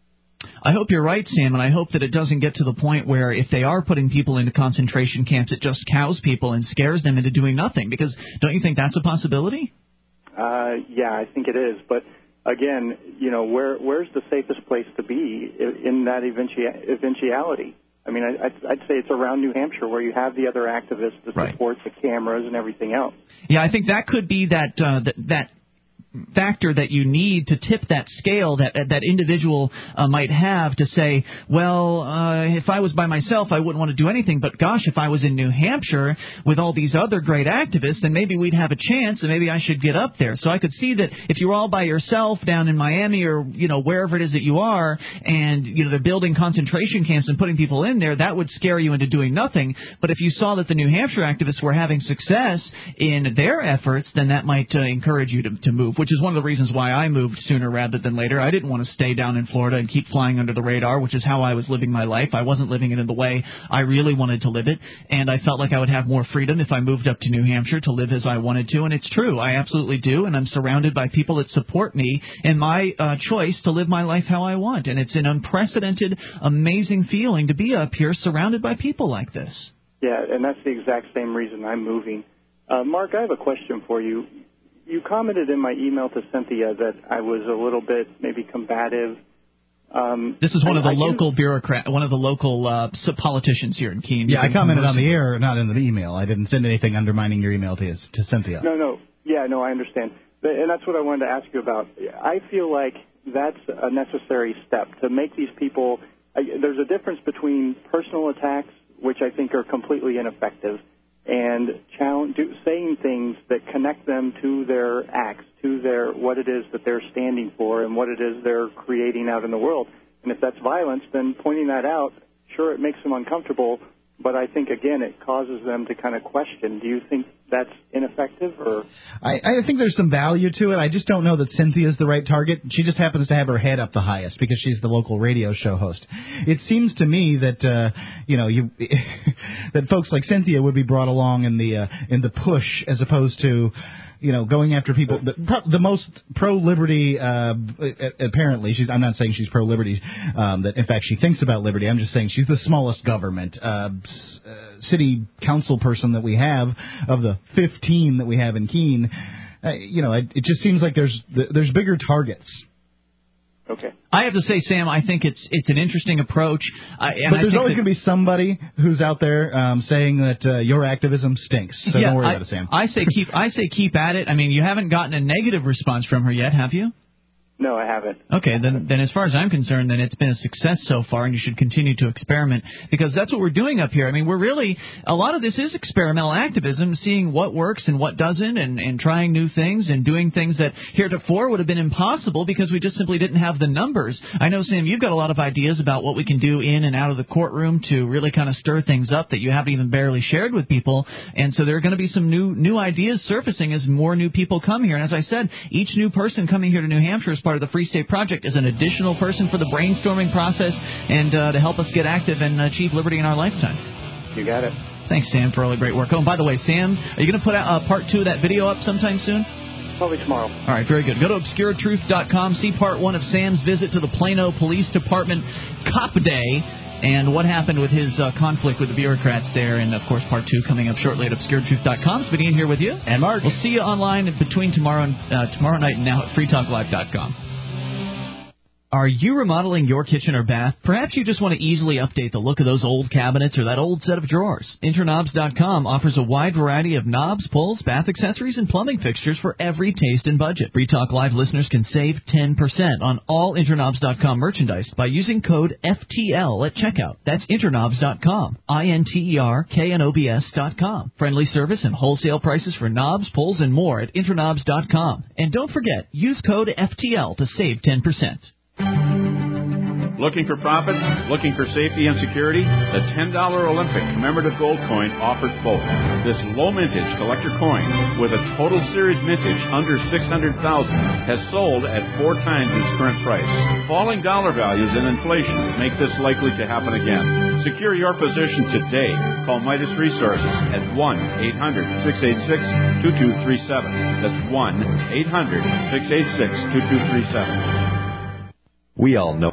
Speaker 1: I hope you're right, Sam, and I hope that it doesn't get to the point where if they are putting people into concentration camps, it just cows people and scares them into doing nothing. Because don't you think that's a possibility?
Speaker 3: Uh, yeah, I think it is. But again, you know, where where's the safest place to be in that eventu- eventuality? I mean, I, I'd, I'd say it's around New Hampshire where you have the other activists to support the cameras and everything else.
Speaker 1: Yeah, I think that could be that uh, that, that factor that you need to tip that scale that that individual uh, might have to say, well, uh, if I was by myself, I wouldn't want to do anything. But gosh, if I was in New Hampshire with all these other great activists, then maybe we'd have a chance, and maybe I should get up there. So I could see that if you're all by yourself down in Miami or you know wherever it is that you are, and you know they're building concentration camps and putting people in there, that would scare you into doing nothing. But if you saw that the New Hampshire activists were having success in their efforts, then that might uh, encourage you to, to move, which is one of the reasons why I moved sooner rather than later. I didn't want to stay down in Florida and keep flying under the radar, which is how I was living my life. I wasn't living it in the way I really wanted to live it, and I felt like I would have more freedom if I moved up to New Hampshire to live as I wanted to, and it's true. I absolutely do, and I'm surrounded by people that support me in my uh, choice to live my life how I want, and it's an unprecedented, amazing feeling to be up here surrounded by people like this.
Speaker 3: Yeah, and that's the exact same reason I'm moving. Uh, Mark, I have a question for you. You commented in my email to Cynthia that I was a little bit maybe combative. Um,
Speaker 1: this is one
Speaker 3: I,
Speaker 1: of the
Speaker 3: I
Speaker 1: local
Speaker 3: do...
Speaker 1: bureaucrat, one of the local uh, politicians here in Keene.
Speaker 2: Yeah, I commented on the air, not in the email. I didn't send anything undermining your email to his, to Cynthia.
Speaker 3: No, no. Yeah, no, I understand. But, and that's what I wanted to ask you about. I feel like that's a necessary step to make these people I, there's a difference between personal attacks, which I think are completely ineffective, and challenge, do, saying things that connect them to their acts, to their what it is that they're standing for and what it is they're creating out in the world. And if that's violence, then pointing that out, sure, it makes them uncomfortable, but I think, again, it causes them to kind of question, do you think that's ineffective? Or
Speaker 2: I, I think there's some value to it. I just don't know that Cynthia's the right target. She just happens to have her head up the highest because she's the local radio show host. It seems to me that uh, you know you that folks like Cynthia would be brought along in the uh, in the push as opposed to you know going after people. The, the most pro-liberty, uh, apparently, she's. I'm not saying she's pro-liberty. Um, that in fact she thinks about liberty. I'm just saying she's the smallest government uh, uh, city council person that we have of the fifteen that we have in Keene. Uh, you know, it, it just seems like there's there's bigger targets.
Speaker 3: Okay.
Speaker 1: I have to say, Sam, I think it's it's an interesting approach. I, and
Speaker 2: but
Speaker 1: I
Speaker 2: there's
Speaker 1: think
Speaker 2: always going to be somebody who's out there um, saying that uh, your activism stinks. So
Speaker 1: yeah,
Speaker 2: don't worry
Speaker 1: I,
Speaker 2: about it, Sam.
Speaker 1: I say keep I say keep at it. I mean, you haven't gotten a negative response from her yet, have you?
Speaker 3: No, I haven't.
Speaker 1: Okay, then then as far as I'm concerned, then it's been a success so far, and you should continue to experiment, because that's what we're doing up here. I mean, we're really, a lot of this is experimental activism, seeing what works and what doesn't, and, and trying new things and doing things that heretofore would have been impossible because we just simply didn't have the numbers. I know, Sam, you've got a lot of ideas about what we can do in and out of the courtroom to really kind of stir things up that you haven't even barely shared with people, and so there are going to be some new new ideas surfacing as more new people come here. And as I said, each new person coming here to New Hampshire is part of the Free State Project is an additional person for the brainstorming process and uh, to help us get active and achieve liberty in our lifetime.
Speaker 3: You got it.
Speaker 1: Thanks, Sam, for all the great work. Oh, and by the way, Sam, are you going to put out uh, part two of that video up sometime soon?
Speaker 3: Probably tomorrow.
Speaker 1: All right, very good. Go to obscure truth dot com, see part one of Sam's visit to the Plano Police Department Cop Day, and what happened with his uh, conflict with the bureaucrats there, and, of course, part two coming up shortly at obscure truth dot com. It's been Ian here with you.
Speaker 2: And Mark.
Speaker 1: We'll see you online between tomorrow and uh, tomorrow night and now at free talk live dot com. Are you remodeling your kitchen or bath? Perhaps you just want to easily update the look of those old cabinets or that old set of drawers. Interknobs dot com offers a wide variety of knobs, pulls, bath accessories, and plumbing fixtures for every taste and budget. Free Talk Live listeners can save ten percent on all Interknobs dot com merchandise by using code F T L at checkout. That's Interknobs dot com. I N T E R K N O B S dot com. Friendly service and wholesale prices for knobs, pulls, and more at Interknobs dot com. And don't forget, use code F T L to save ten percent.
Speaker 4: Looking for profits? Looking for safety and security? The ten dollar Olympic commemorative gold coin offers both. This low mintage collector coin with a total series mintage under six hundred thousand dollars has sold at four times its current price. Falling dollar values and inflation make this likely to happen again. Secure your position today. Call Midas Resources at one eight hundred six eight six two two three seven. That's one eight hundred six eight six two two three seven.
Speaker 6: We all know